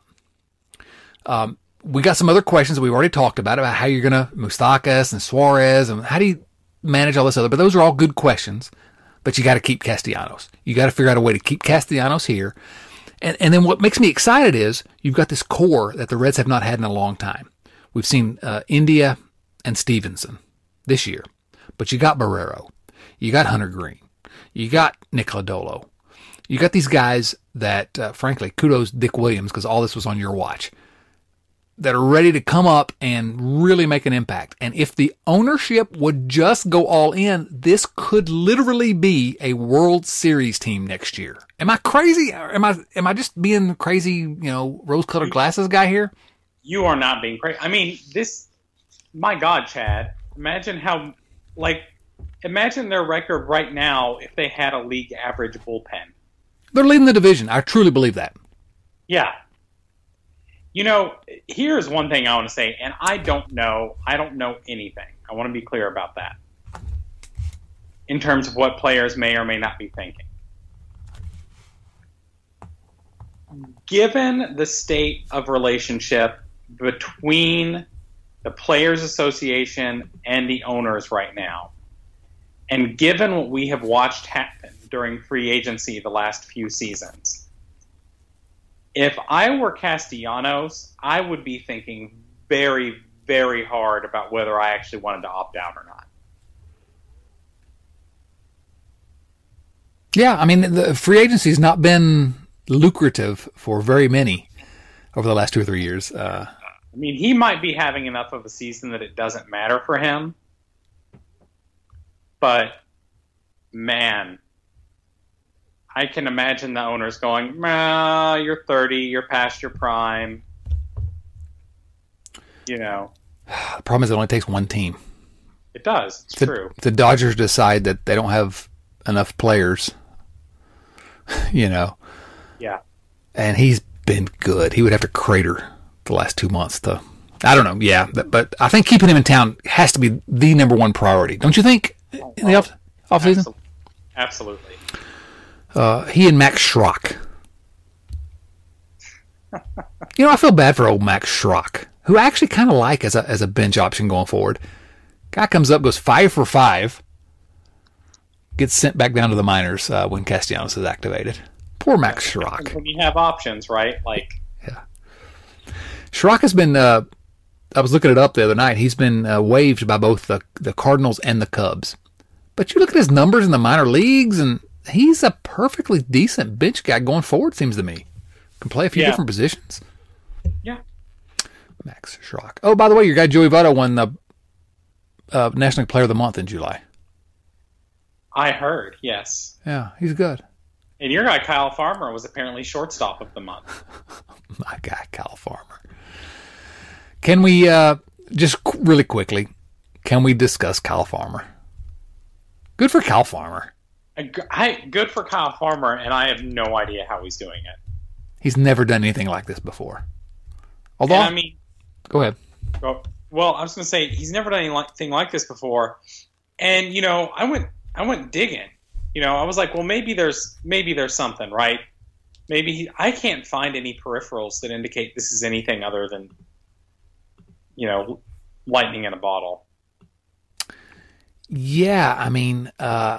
We got some other questions that we've already talked about how you're going to Moustakas and Suarez, and how do you manage all this other, but those are all good questions, but you got to keep Castellanos. You got to figure out a way to keep Castellanos here. And then what makes me excited is you've got this core that the Reds have not had in a long time. We've seen India and Stevenson this year, but you got Barrero, you got Hunter Green, you got Nick Lodolo, you got these guys that, frankly, kudos Dick Williams, because all this was on your watch, that are ready to come up and really make an impact. And if the ownership would just go all in, this could literally be a World Series team next year. Am I crazy? Or am I just being crazy, rose-colored glasses guy here? You are not being crazy. I mean, my God, Chad, imagine their record right now if they had a league average bullpen. They're leading the division. I truly believe that. Yeah. Here's one thing I want to say, and I don't know anything. I want to be clear about that in terms of what players may or may not be thinking. Given the state of relationship between the Players Association and the owners right now, and given what we have watched happen during free agency the last few seasons, if I were Castellanos, I would be thinking very, very hard about whether I actually wanted to opt out or not. Yeah, I mean, the free agency has not been lucrative for very many over the last 2 or 3 years. He might be having enough of a season that it doesn't matter for him. But, man, I can imagine the owners going, you're 30, you're past your prime. The problem is it only takes one team. It does. It's true. If the Dodgers decide that they don't have enough players, Yeah. And he's been good. He would have to crater the last 2 months to, I don't know. Yeah. But I think keeping him in town has to be the number one priority. Don't you think? In the off season? Absolutely. He and Max Schrock. I feel bad for old Max Schrock, who I actually kind of like as a bench option going forward. Guy comes up, goes 5 for 5, gets sent back down to the minors when Castellanos is activated. Poor Max Schrock. When you have options, right? Yeah. Schrock has been, I was looking it up the other night, he's been waived by both the Cardinals and the Cubs. But you look at his numbers in the minor leagues, and he's a perfectly decent bench guy going forward, seems to me. Can play a few different positions. Yeah. Max Schrock. Oh, by the way, your guy Joey Votto won the National Player of the Month in July. I heard, yes. Yeah, he's good. And your guy, Kyle Farmer, was apparently shortstop of the month. My guy, Kyle Farmer. Can we, just really quickly, can we discuss Kyle Farmer? Good for Kyle Farmer. Good for Kyle Farmer, and I have no idea how he's doing it. He's never done anything like this before. Although, And, I mean, go ahead. well, I was going to say he's never done anything like this before, and I went digging. I was like, well, maybe there's something, right? Maybe I can't find any peripherals that indicate this is anything other than lightning in a bottle. Yeah, I mean,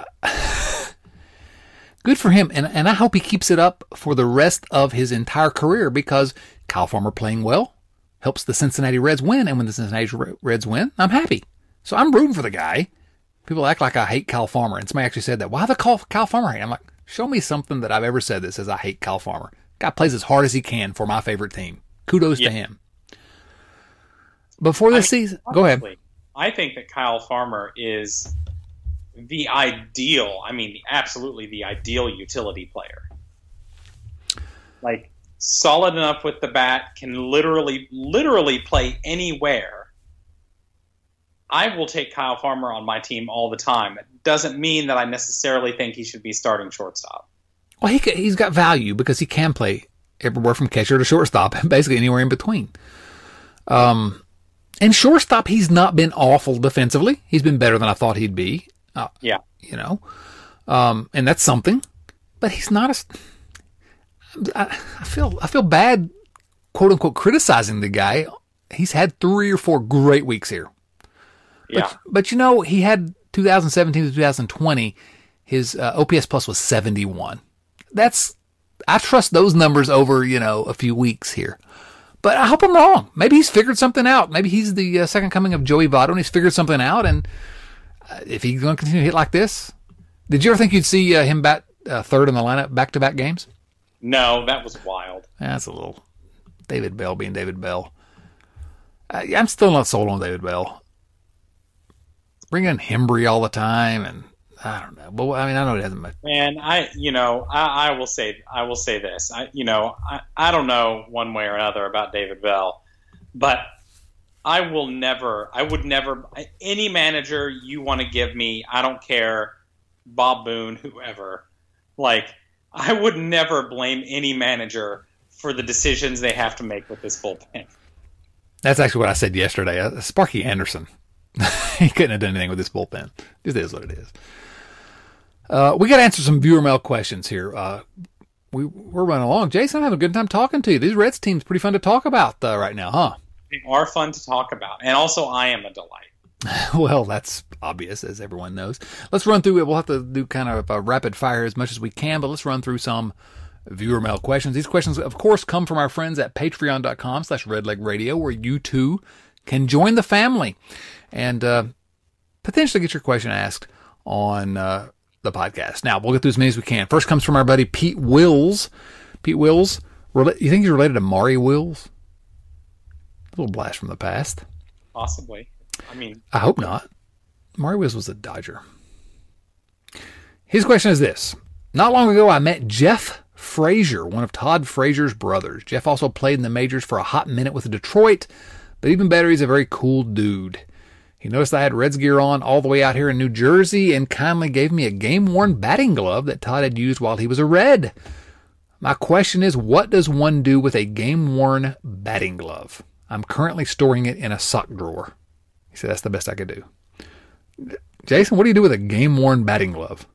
good for him, and I hope he keeps it up for the rest of his entire career, because Kyle Farmer playing well helps the Cincinnati Reds win, and when the Cincinnati Reds win, I'm happy. So I'm rooting for the guy. People act like I hate Kyle Farmer, and somebody actually said that. Why the Kyle Farmer hate? I'm like, show me something that I've ever said that says I hate Kyle Farmer. Guy plays as hard as he can for my favorite team. Kudos to him. Before this season, go ahead. I think that Kyle Farmer is absolutely the ideal utility player. Like, solid enough with the bat, can literally play anywhere. I will take Kyle Farmer on my team all the time. It doesn't mean that I necessarily think he should be starting shortstop. Well, he's got value because he can play everywhere from catcher to shortstop, basically anywhere in between. And shortstop, he's not been awful defensively. He's been better than I thought he'd be. Yeah. And that's something. But he's not I feel bad, quote unquote, criticizing the guy. He's had 3 or 4 great weeks here. But he had 2017 to 2020, his OPS plus was 71. I trust those numbers over, a few weeks here. But I hope I'm wrong. Maybe he's figured something out. Maybe he's the second coming of Joey Votto, and he's figured something out. And if he's going to continue to hit like this, did you ever think you'd see him bat third in the lineup back-to-back games? No, that was wild. That's a little David Bell being David Bell. I'm still not sold on David Bell. Bringing in Hembry all the time, and I don't know. But I know it hasn't much. Man, I will say this. I don't know one way or another about David Bell, but I would never, any manager you want to give me, I don't care, Bob Boone, whoever, like, I would never blame any manager for the decisions they have to make with this bullpen. That's actually what I said yesterday. Sparky Anderson. He couldn't have done anything with this bullpen. This is what it is. We got to answer some viewer mail questions here. We're running along. Jason, I'm having a good time talking to you. These Reds team's pretty fun to talk about right now, huh? They are fun to talk about. And also, I am a delight. Well, that's obvious, as everyone knows. Let's run through it. We'll have to do kind of a rapid fire as much as we can, but let's run through some viewer mail questions. These questions, of course, come from our friends at patreon.com/redlegradio, where you too can join the family and potentially get your question asked on the podcast. Now, we'll get through as many as we can. First comes from our buddy Pete Wills. Pete Wills, you think he's related to Maury Wills? A little blast from the past. Possibly. I hope not. Maury Wills was a Dodger. His question is this. Not long ago, I met Jeff Frazier, one of Todd Frazier's brothers. Jeff also played in the majors for a hot minute with Detroit, but even better, he's a very cool dude. He noticed I had Reds gear on all the way out here in New Jersey and kindly gave me a game-worn batting glove that Todd had used while he was a Red. My question is, what does one do with a game-worn batting glove? I'm currently storing it in a sock drawer. He said that's the best I could do. Jason, what do you do with a game-worn batting glove?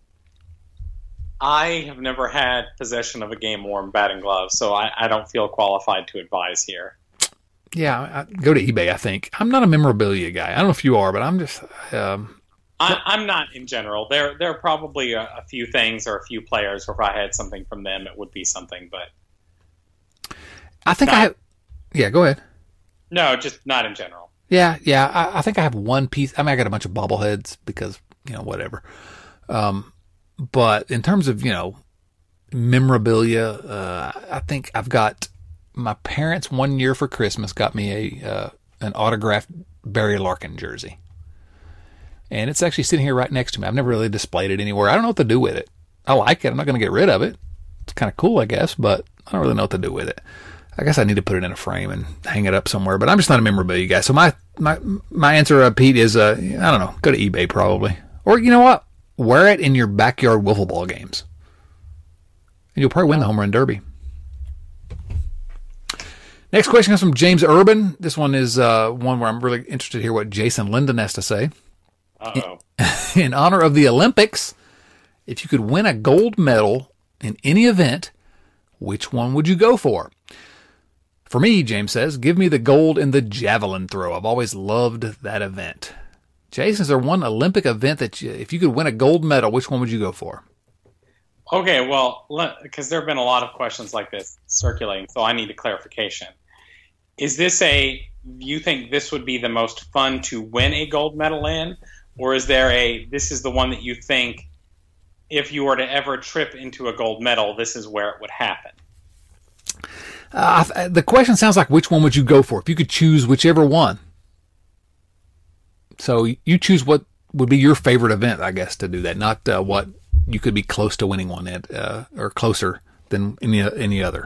I have never had possession of a game-worn batting glove, so I don't feel qualified to advise here. Yeah, go to eBay, I think. I'm not a memorabilia guy. I don't know if you are, but I'm just... I'm not in general. There are probably a few things or a few players where if I had something from them, it would be something, but... I think I have... Yeah, go ahead. No, just not in general. Yeah. I think I have one piece. I got a bunch of bobbleheads because, whatever. But in terms of, memorabilia, I think I've got... My parents one year for Christmas got me an autographed Barry Larkin jersey. And it's actually sitting here right next to me. I've never really displayed it anywhere. I don't know what to do with it. I like it. I'm not going to get rid of it. It's kind of cool, I guess, but I don't really know what to do with it. I guess I need to put it in a frame and hang it up somewhere, but I'm just not a memorabilia guy. So my answer, Pete, is, I don't know, go to eBay probably. Or you know what? Wear it in your backyard wiffle ball games. And you'll probably win the home run derby. Next question comes from James Urban. This one is one where I'm really interested to hear what Jason Linden has to say. Uh-oh. In honor of the Olympics, if you could win a gold medal in any event, which one would you go for? For me, James says, give me the gold in the javelin throw. I've always loved that event. Jason, is there one Olympic event that if you could win a gold medal, which one would you go for? Okay, well, because there have been a lot of questions like this circulating, so I need a clarification. Is this you think this would be the most fun to win a gold medal in? Or is there this is the one that you think if you were to ever trip into a gold medal, this is where it would happen? The question sounds like which one would you go for if you could choose whichever one? So you choose what would be your favorite event, I guess, to do that, not what you could be close to winning one at, or closer than any other.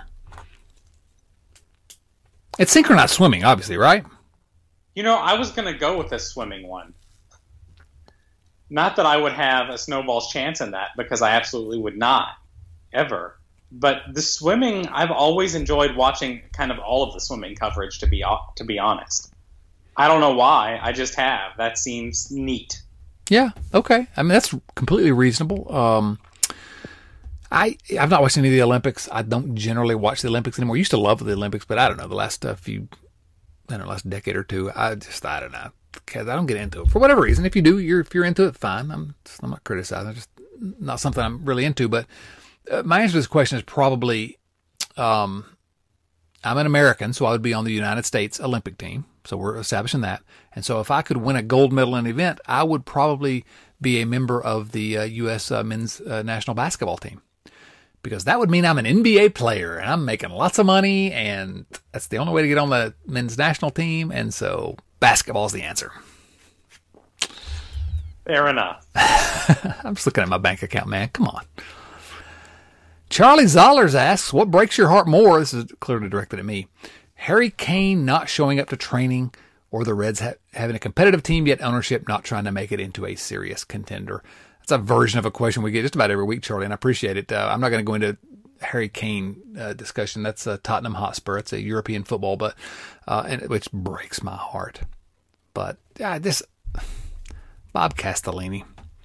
It's synchronized swimming, obviously, right? I was going to go with the swimming one. Not that I would have a snowball's chance in that, because I absolutely would not, ever. But the swimming, I've always enjoyed watching kind of all of the swimming coverage, to be honest. I don't know why. I just have. That seems neat. Yeah. Okay. I mean, that's completely reasonable. I've not watched any of the Olympics. I don't generally watch the Olympics anymore. I used to love the Olympics, but I don't know, the last last decade or two, I don't know, because I don't get into it for whatever reason. If you do, if you're into it, fine. I'm not criticizing. It's just not something I'm really into. But my answer to this question is probably, I'm an American, so I would be on the United States Olympic team. So we're establishing that. And so if I could win a gold medal in an event, I would probably be a member of the U.S. men's national basketball team, because that would mean I'm an NBA player and I'm making lots of money, and that's the only way to get on the men's national team. And so basketball's the answer. Fair enough. I'm just looking at my bank account, man. Come on. Charlie Zollers asks, what breaks your heart more? This is clearly directed at me. Harry Kane not showing up to training, or the Reds having a competitive team, yet ownership not trying to make it into a serious contender. That's a version of a question we get just about every week, Charlie, and I appreciate it. I'm not going to go into Harry Kane discussion. That's Tottenham Hotspur. It's a European football, but which breaks my heart. But this Bob Castellini.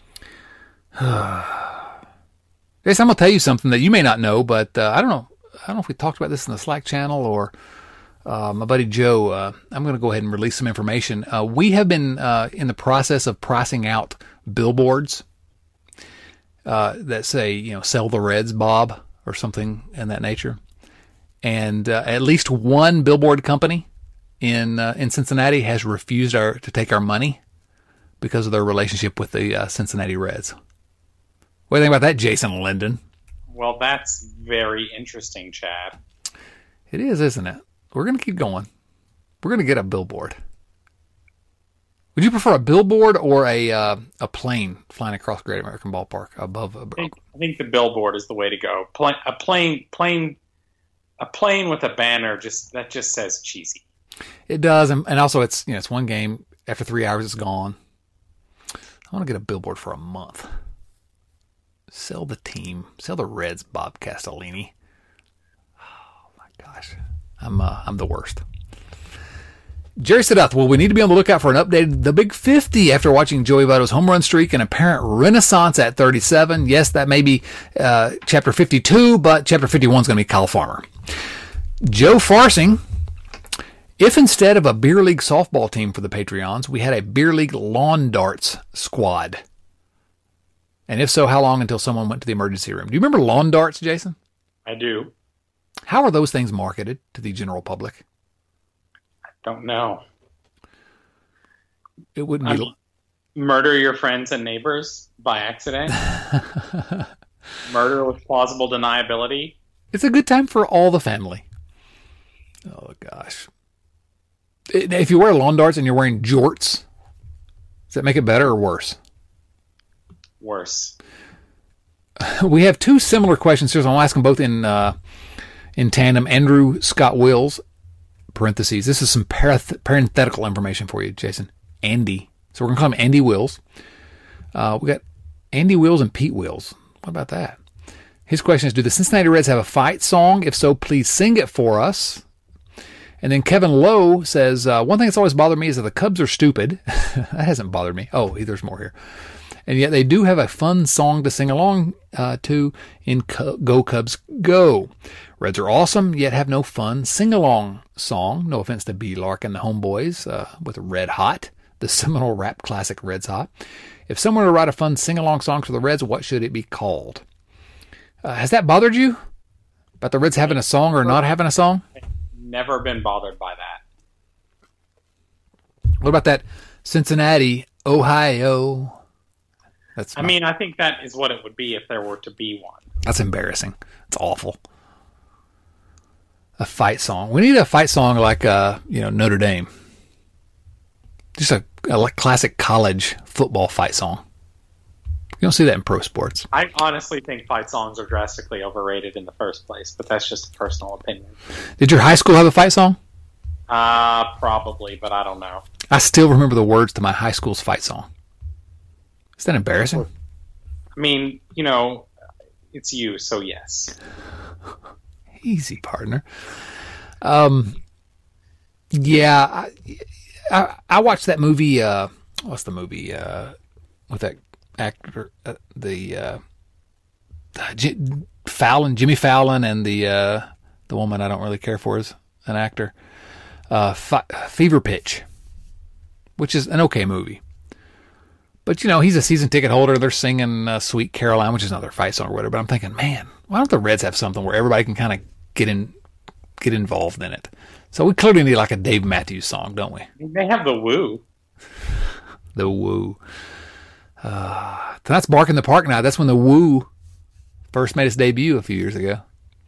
Yes, I'm going to tell you something that you may not know, but I don't know if we talked about this in the Slack channel or my buddy Joe. I'm going to go ahead and release some information. We have been in the process of pricing out billboards that say, sell the Reds, Bob, or something in that nature. And at least one billboard company in Cincinnati has refused to take our money because of their relationship with the Cincinnati Reds. What do you think about that, Jason Linden? Well, that's very interesting, Chad. It is, isn't it? We're going to keep going. We're going to get a billboard. Would you prefer a billboard or a plane flying across Great American Ballpark above? I think the billboard is the way to go. A plane with a banner that just says cheesy. It does, and also it's it's one game. After 3 hours, it's gone. I want to get a billboard for a month. Sell the team. Sell the Reds, Bob Castellini. Oh my gosh, I'm the worst. Jerry Seduth, well, we need to be on the lookout for an updated The Big 50 after watching Joey Votto's home run streak and apparent renaissance at 37. Yes, that may be Chapter 52, but Chapter 51 is going to be Kyle Farmer. Joe Farsing, if instead of a beer league softball team for the Patreons, we had a beer league lawn darts squad. And if so, how long until someone went to the emergency room? Do you remember lawn darts, Jason? I do. How are those things marketed to the general public? Don't know. It wouldn't be murder your friends and neighbors by accident. Murder with plausible deniability. It's a good time for all the family. Oh gosh! If you wear lawn darts and you're wearing jorts, does that make it better or worse? Worse. We have two similar questions here, so I'll ask them both in tandem. Andrew Scott Wills, parentheses. This is some parenthetical information for you, Jason. Andy. So we're going to call him Andy Wills. We got Andy Wills and Pete Wills. What about that? His question is, do the Cincinnati Reds have a fight song? If so, please sing it for us. And then Kevin Lowe says, one thing that's always bothered me is that the Cubs are stupid. That hasn't bothered me. Oh, there's more here. And yet they do have a fun song to sing along to in Go Cubs Go. Reds are awesome, yet have no fun sing-along song. No offense to B. Lark and the Homeboys with Red Hot, the seminal rap classic Reds Hot. If someone were to write a fun sing-along song for the Reds, what should it be called? Has that bothered you? About the Reds having a song or not having a song? Never been bothered by that. What about that Cincinnati, Ohio? I mean, I think that is what it would be if there were to be one. That's embarrassing. It's awful. A fight song. We need a fight song like Notre Dame. Just a classic college football fight song. You don't see that in pro sports. I honestly think fight songs are drastically overrated in the first place, but that's just a personal opinion. Did your high school have a fight song? Probably, but I don't know. I still remember the words to my high school's fight song. Is that embarrassing? I mean, it's you, so yes. Easy, partner. Yeah, I watched that movie. What's the movie with that actor? Jimmy Fallon, and the woman I don't really care for as an actor. Fever Pitch, which is an okay movie. But, he's a season ticket holder. They're singing Sweet Caroline, which is another fight song or whatever. But I'm thinking, man, why don't the Reds have something where everybody can kind of get involved in it? So we clearly need like a Dave Matthews song, don't we? They have the Woo. The Woo. Tonight's Bark in the Park Night. That's when the Woo first made its debut a few years ago.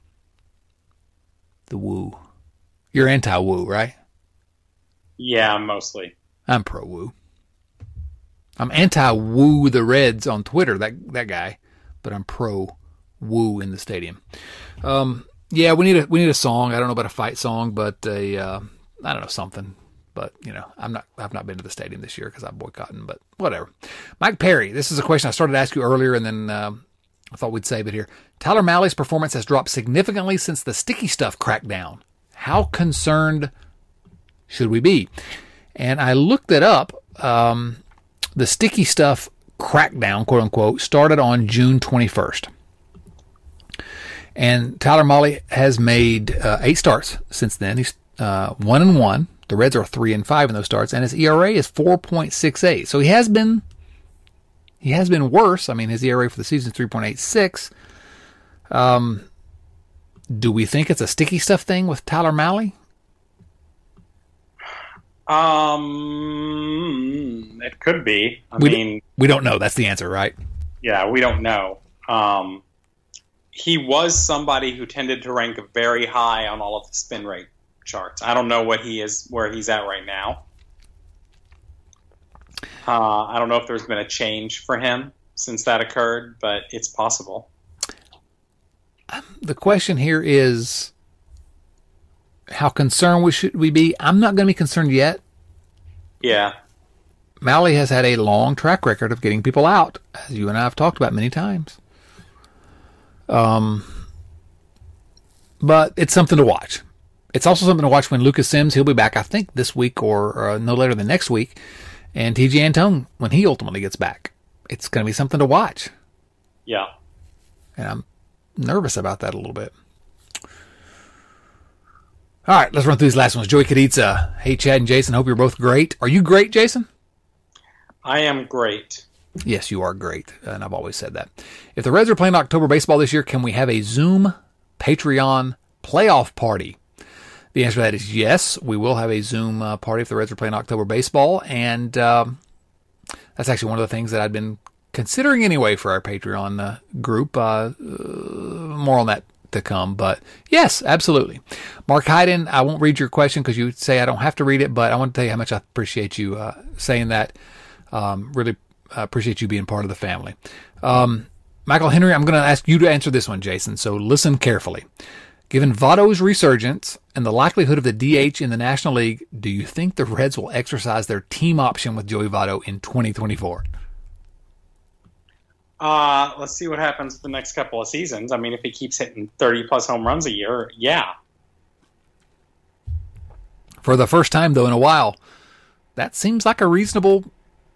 The Woo. You're anti-Woo, right? Yeah, mostly. I'm pro-Woo. I'm anti-Woo the Reds on Twitter, that guy, but I'm pro-Woo in the stadium. Yeah, we need a song. I don't know about a fight song, but I don't know, something. But I've not been to the stadium this year because I'm boycotting. But whatever. Mike Perry, this is a question I started to ask you earlier, and then I thought we'd save it here. Tyler Mahle's performance has dropped significantly since the sticky stuff crackdown. How concerned should we be? And I looked it up. The sticky stuff crackdown, quote unquote, started on June 21st. And Tyler Mahle has made 8 starts since then. He's 1-1. The Reds are 3-5 in those starts, and his ERA is 4.68. So he has been worse. I mean, his ERA for the season is 3.86. Do we think it's a sticky stuff thing with Tyler Mahle? It could be. We don't know. That's the answer, right? Yeah, we don't know. He was somebody who tended to rank very high on all of the spin rate charts. I don't know where he's at right now. I don't know if there's been a change for him since that occurred, but it's possible. The question here is, how concerned should we be? I'm not going to be concerned yet. Yeah. Mahle has had a long track record of getting people out, as you and I have talked about many times. But it's something to watch. It's also something to watch when Lucas Sims, he'll be back, I think, this week or no later than next week, and T.J. Antone, when he ultimately gets back. It's going to be something to watch. Yeah. And I'm nervous about that a little bit. All right, let's run through these last ones. Joey Kaditza. Hey, Chad and Jason. Hope you're both great. Are you great, Jason? I am great. Yes, you are great, and I've always said that. If the Reds are playing October baseball this year, can we have a Zoom Patreon playoff party? The answer to that is yes. We will have a Zoom party if the Reds are playing October baseball, and that's actually one of the things that I've been considering anyway for our Patreon group. More on that to come, but yes, absolutely. Mark Hyden, I won't read your question because you say I don't have to read it, but I want to tell you how much I appreciate you saying that. Really appreciate you being part of the family. Michael Henry, I'm going to ask you to answer this one, Jason, so listen carefully. Given Votto's resurgence and the likelihood of the DH in the National League, do you think the Reds will exercise their team option with Joey Votto in 2024? Let's see what happens the next couple of seasons. I mean, if he keeps hitting 30-plus home runs a year, yeah. For the first time, though, in a while, that seems like a reasonable,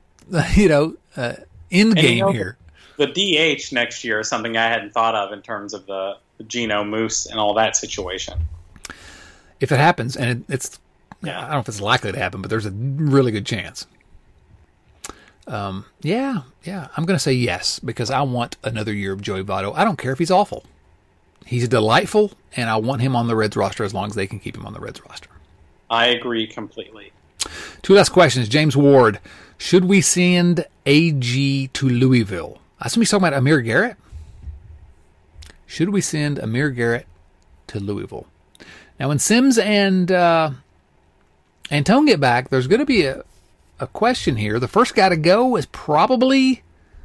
end game here. The DH next year is something I hadn't thought of in terms of the Geno Moose and all that situation. If it happens, and it's, I don't know if it's likely to happen, but there's a really good chance. I'm going to say yes, because I want another year of Joey Votto. I don't care if he's awful. He's delightful, and I want him on the Reds roster as long as they can keep him on the Reds roster. I agree completely. 2 last questions. James Ward, should we send AG to Louisville? I assume he's talking about Amir Garrett. Should we send Amir Garrett to Louisville? Now, when Sims and Antone get back, there's going to be a question here. The first guy to go is probably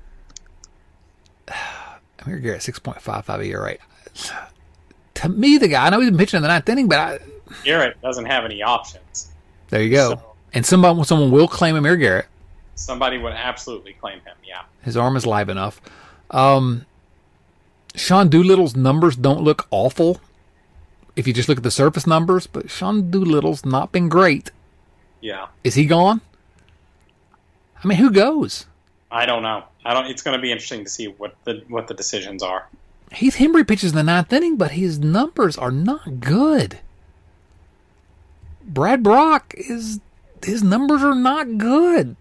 Amir Garrett, 6.55 ERA. To me, the guy, I know he's been pitching in the 9th inning, but Garrett doesn't have any options. There you go. So, and someone will claim Amir Garrett. Somebody would absolutely claim him, yeah. His arm is live enough. Sean Doolittle's numbers don't look awful if you just look at the surface numbers, but Sean Doolittle's not been great. Yeah. Is he gone? I mean, who goes? I don't know. It's going to be interesting to see what the decisions are. Heath Hembry pitches in the 9th inning, but his numbers are not good. Brad Brock, his numbers are not good.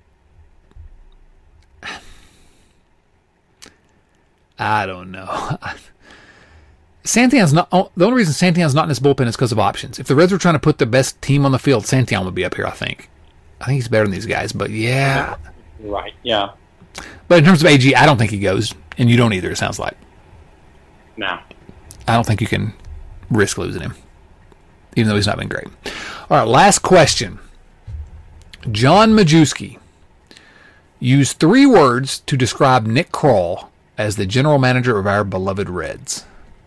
I don't know. Santillan's not the only reason Santillan's not in his bullpen is because of options. If the Reds were trying to put the best team on the field, Santillan would be up here. I think he's better than these guys. But yeah, right, yeah. But in terms of AG, I don't think he goes, and you don't either. It sounds like. No, I don't think you can risk losing him, even though he's not been great. All right, last question. John Majewski used 3 words to describe Nick Krall as the general manager of our beloved Reds.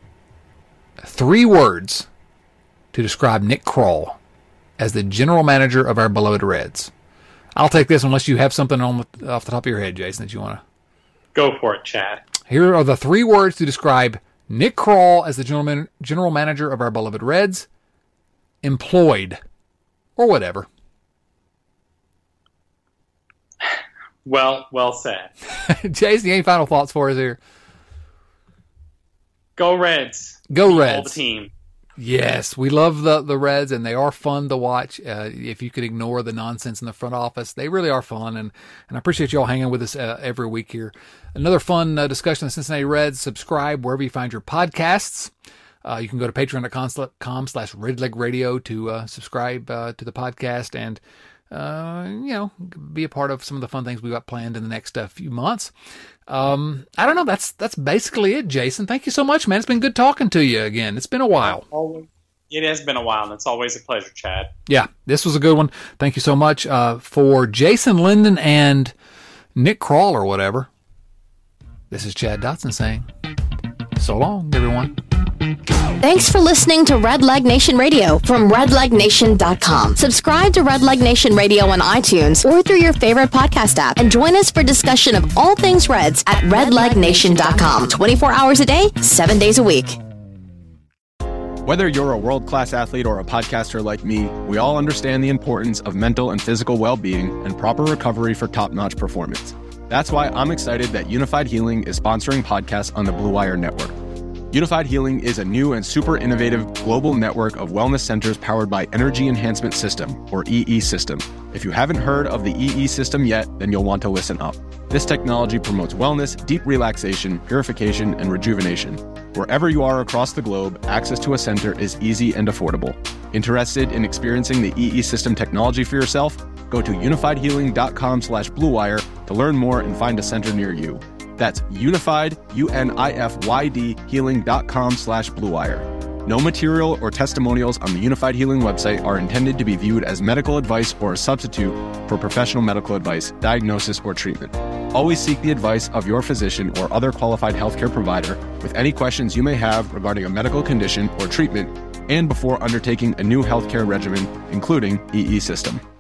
3 words to describe Nick Krall as the general manager of our beloved Reds. I'll take this unless you have something off the top of your head, Jason, that you want to. Go for it, Chad. Here are the 3 words to describe Nick Krall as the general manager of our beloved Reds. Employed. Or whatever. Well said. Jason, any final thoughts for us here? Go Reds. Go Reds. All the team. Yes, we love the Reds, and they are fun to watch. If you could ignore the nonsense in the front office, they really are fun, and I appreciate you all hanging with us every week here. Another fun discussion of the Cincinnati Reds. Subscribe wherever you find your podcasts. You can go to patreon.com/redlegradio to subscribe to the podcast and be a part of some of the fun things we've got planned in the next few months. I don't know. That's basically it, Jason. Thank you so much, man. It's been good talking to you again. It's been a while. It has been a while, and it's always a pleasure, Chad. Yeah, this was a good one. Thank you so much. For Jason Linden and Nick Krall or whatever, this is Chad Dotson saying so long, everyone. Thanks for listening to Red Leg Nation Radio from redlegnation.com. Subscribe to Red Leg Nation Radio on iTunes or through your favorite podcast app and join us for discussion of all things Reds at redlegnation.com. 24 hours a day, 7 days a week. Whether you're a world-class athlete or a podcaster like me, we all understand the importance of mental and physical well-being and proper recovery for top-notch performance. That's why I'm excited that Unified Healing is sponsoring podcasts on the Blue Wire Network. Unified Healing is a new and super innovative global network of wellness centers powered by Energy Enhancement System, or EE System. If you haven't heard of the EE System yet, then you'll want to listen up. This technology promotes wellness, deep relaxation, purification, and rejuvenation. Wherever you are across the globe, access to a center is easy and affordable. Interested in experiencing the EE System technology for yourself? Go to unifiedhealing.com/bluewire to learn more and find a center near you. That's unified, UNIFYD, healing.com/bluewire. No material or testimonials on the Unified Healing website are intended to be viewed as medical advice or a substitute for professional medical advice, diagnosis, or treatment. Always seek the advice of your physician or other qualified healthcare provider with any questions you may have regarding a medical condition or treatment and before undertaking a new healthcare regimen, including EE system.